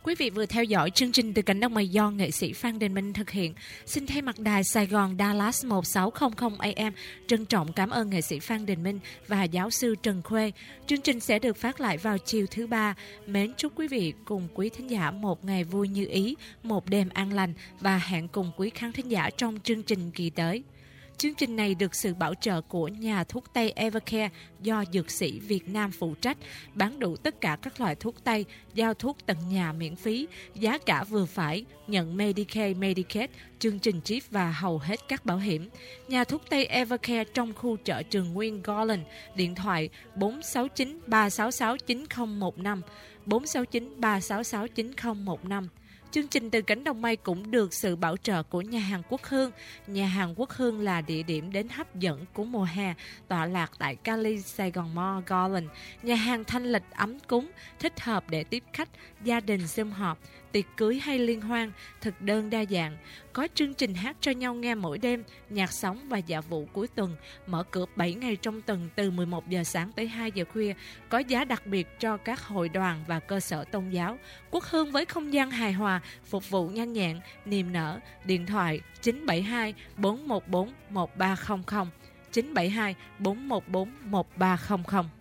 Quý vị vừa theo dõi chương trình Từ Cánh Đồng Mây do nghệ sĩ Phan Đình Minh thực hiện. Xin thay mặt đài Sài Gòn Dallas một sáu không không A M trân trọng cảm ơn nghệ sĩ Phan Đình Minh và giáo sư Trần Khuê. Chương trình sẽ được phát lại vào chiều thứ ba. Mến chúc quý vị cùng quý thính giả một ngày vui như ý, một đêm an lành và hẹn cùng quý khán thính giả trong chương trình kỳ tới. Chương trình này được sự bảo trợ của nhà thuốc Tây Evercare do dược sĩ Việt Nam phụ trách, bán đủ tất cả các loại thuốc Tây, giao thuốc tận nhà miễn phí, giá cả vừa phải, nhận Medicare, Medicaid, chương trình chip và hầu hết các bảo hiểm. Nhà thuốc Tây Evercare trong khu chợ Trường Nguyên Garland, điện thoại bốn sáu chín ba sáu sáu chín không một năm, bốn sáu chín ba sáu sáu chín không một năm. Chương trình Từ Cánh Đồng Mây cũng được sự bảo trợ của nhà hàng Quốc Hương. Nhà hàng Quốc Hương là địa điểm đến hấp dẫn của mùa hè, tọa lạc tại Cali, Sài Gòn Mall, Garland. Nhà hàng thanh lịch ấm cúng, thích hợp để tiếp khách, gia đình sum họp, tiệc cưới hay liên hoan, thực đơn đa dạng. Có chương trình hát cho nhau nghe mỗi đêm, nhạc sống và dạ vụ cuối tuần. Mở cửa bảy ngày trong tuần từ mười một giờ sáng tới hai giờ khuya. Có giá đặc biệt cho các hội đoàn và cơ sở tôn giáo. Quốc Hương với không gian hài hòa, phục vụ nhanh nhẹn, niềm nở. Điện thoại chín bảy hai bốn một bốn một ba không không, chín bảy hai bốn một bốn một ba không không.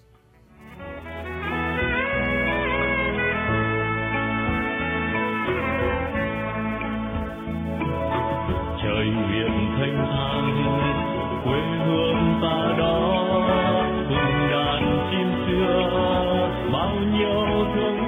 Trời huyện thanh thang quê hương ta đó, từng đàn chim xưa bao nhiêu thương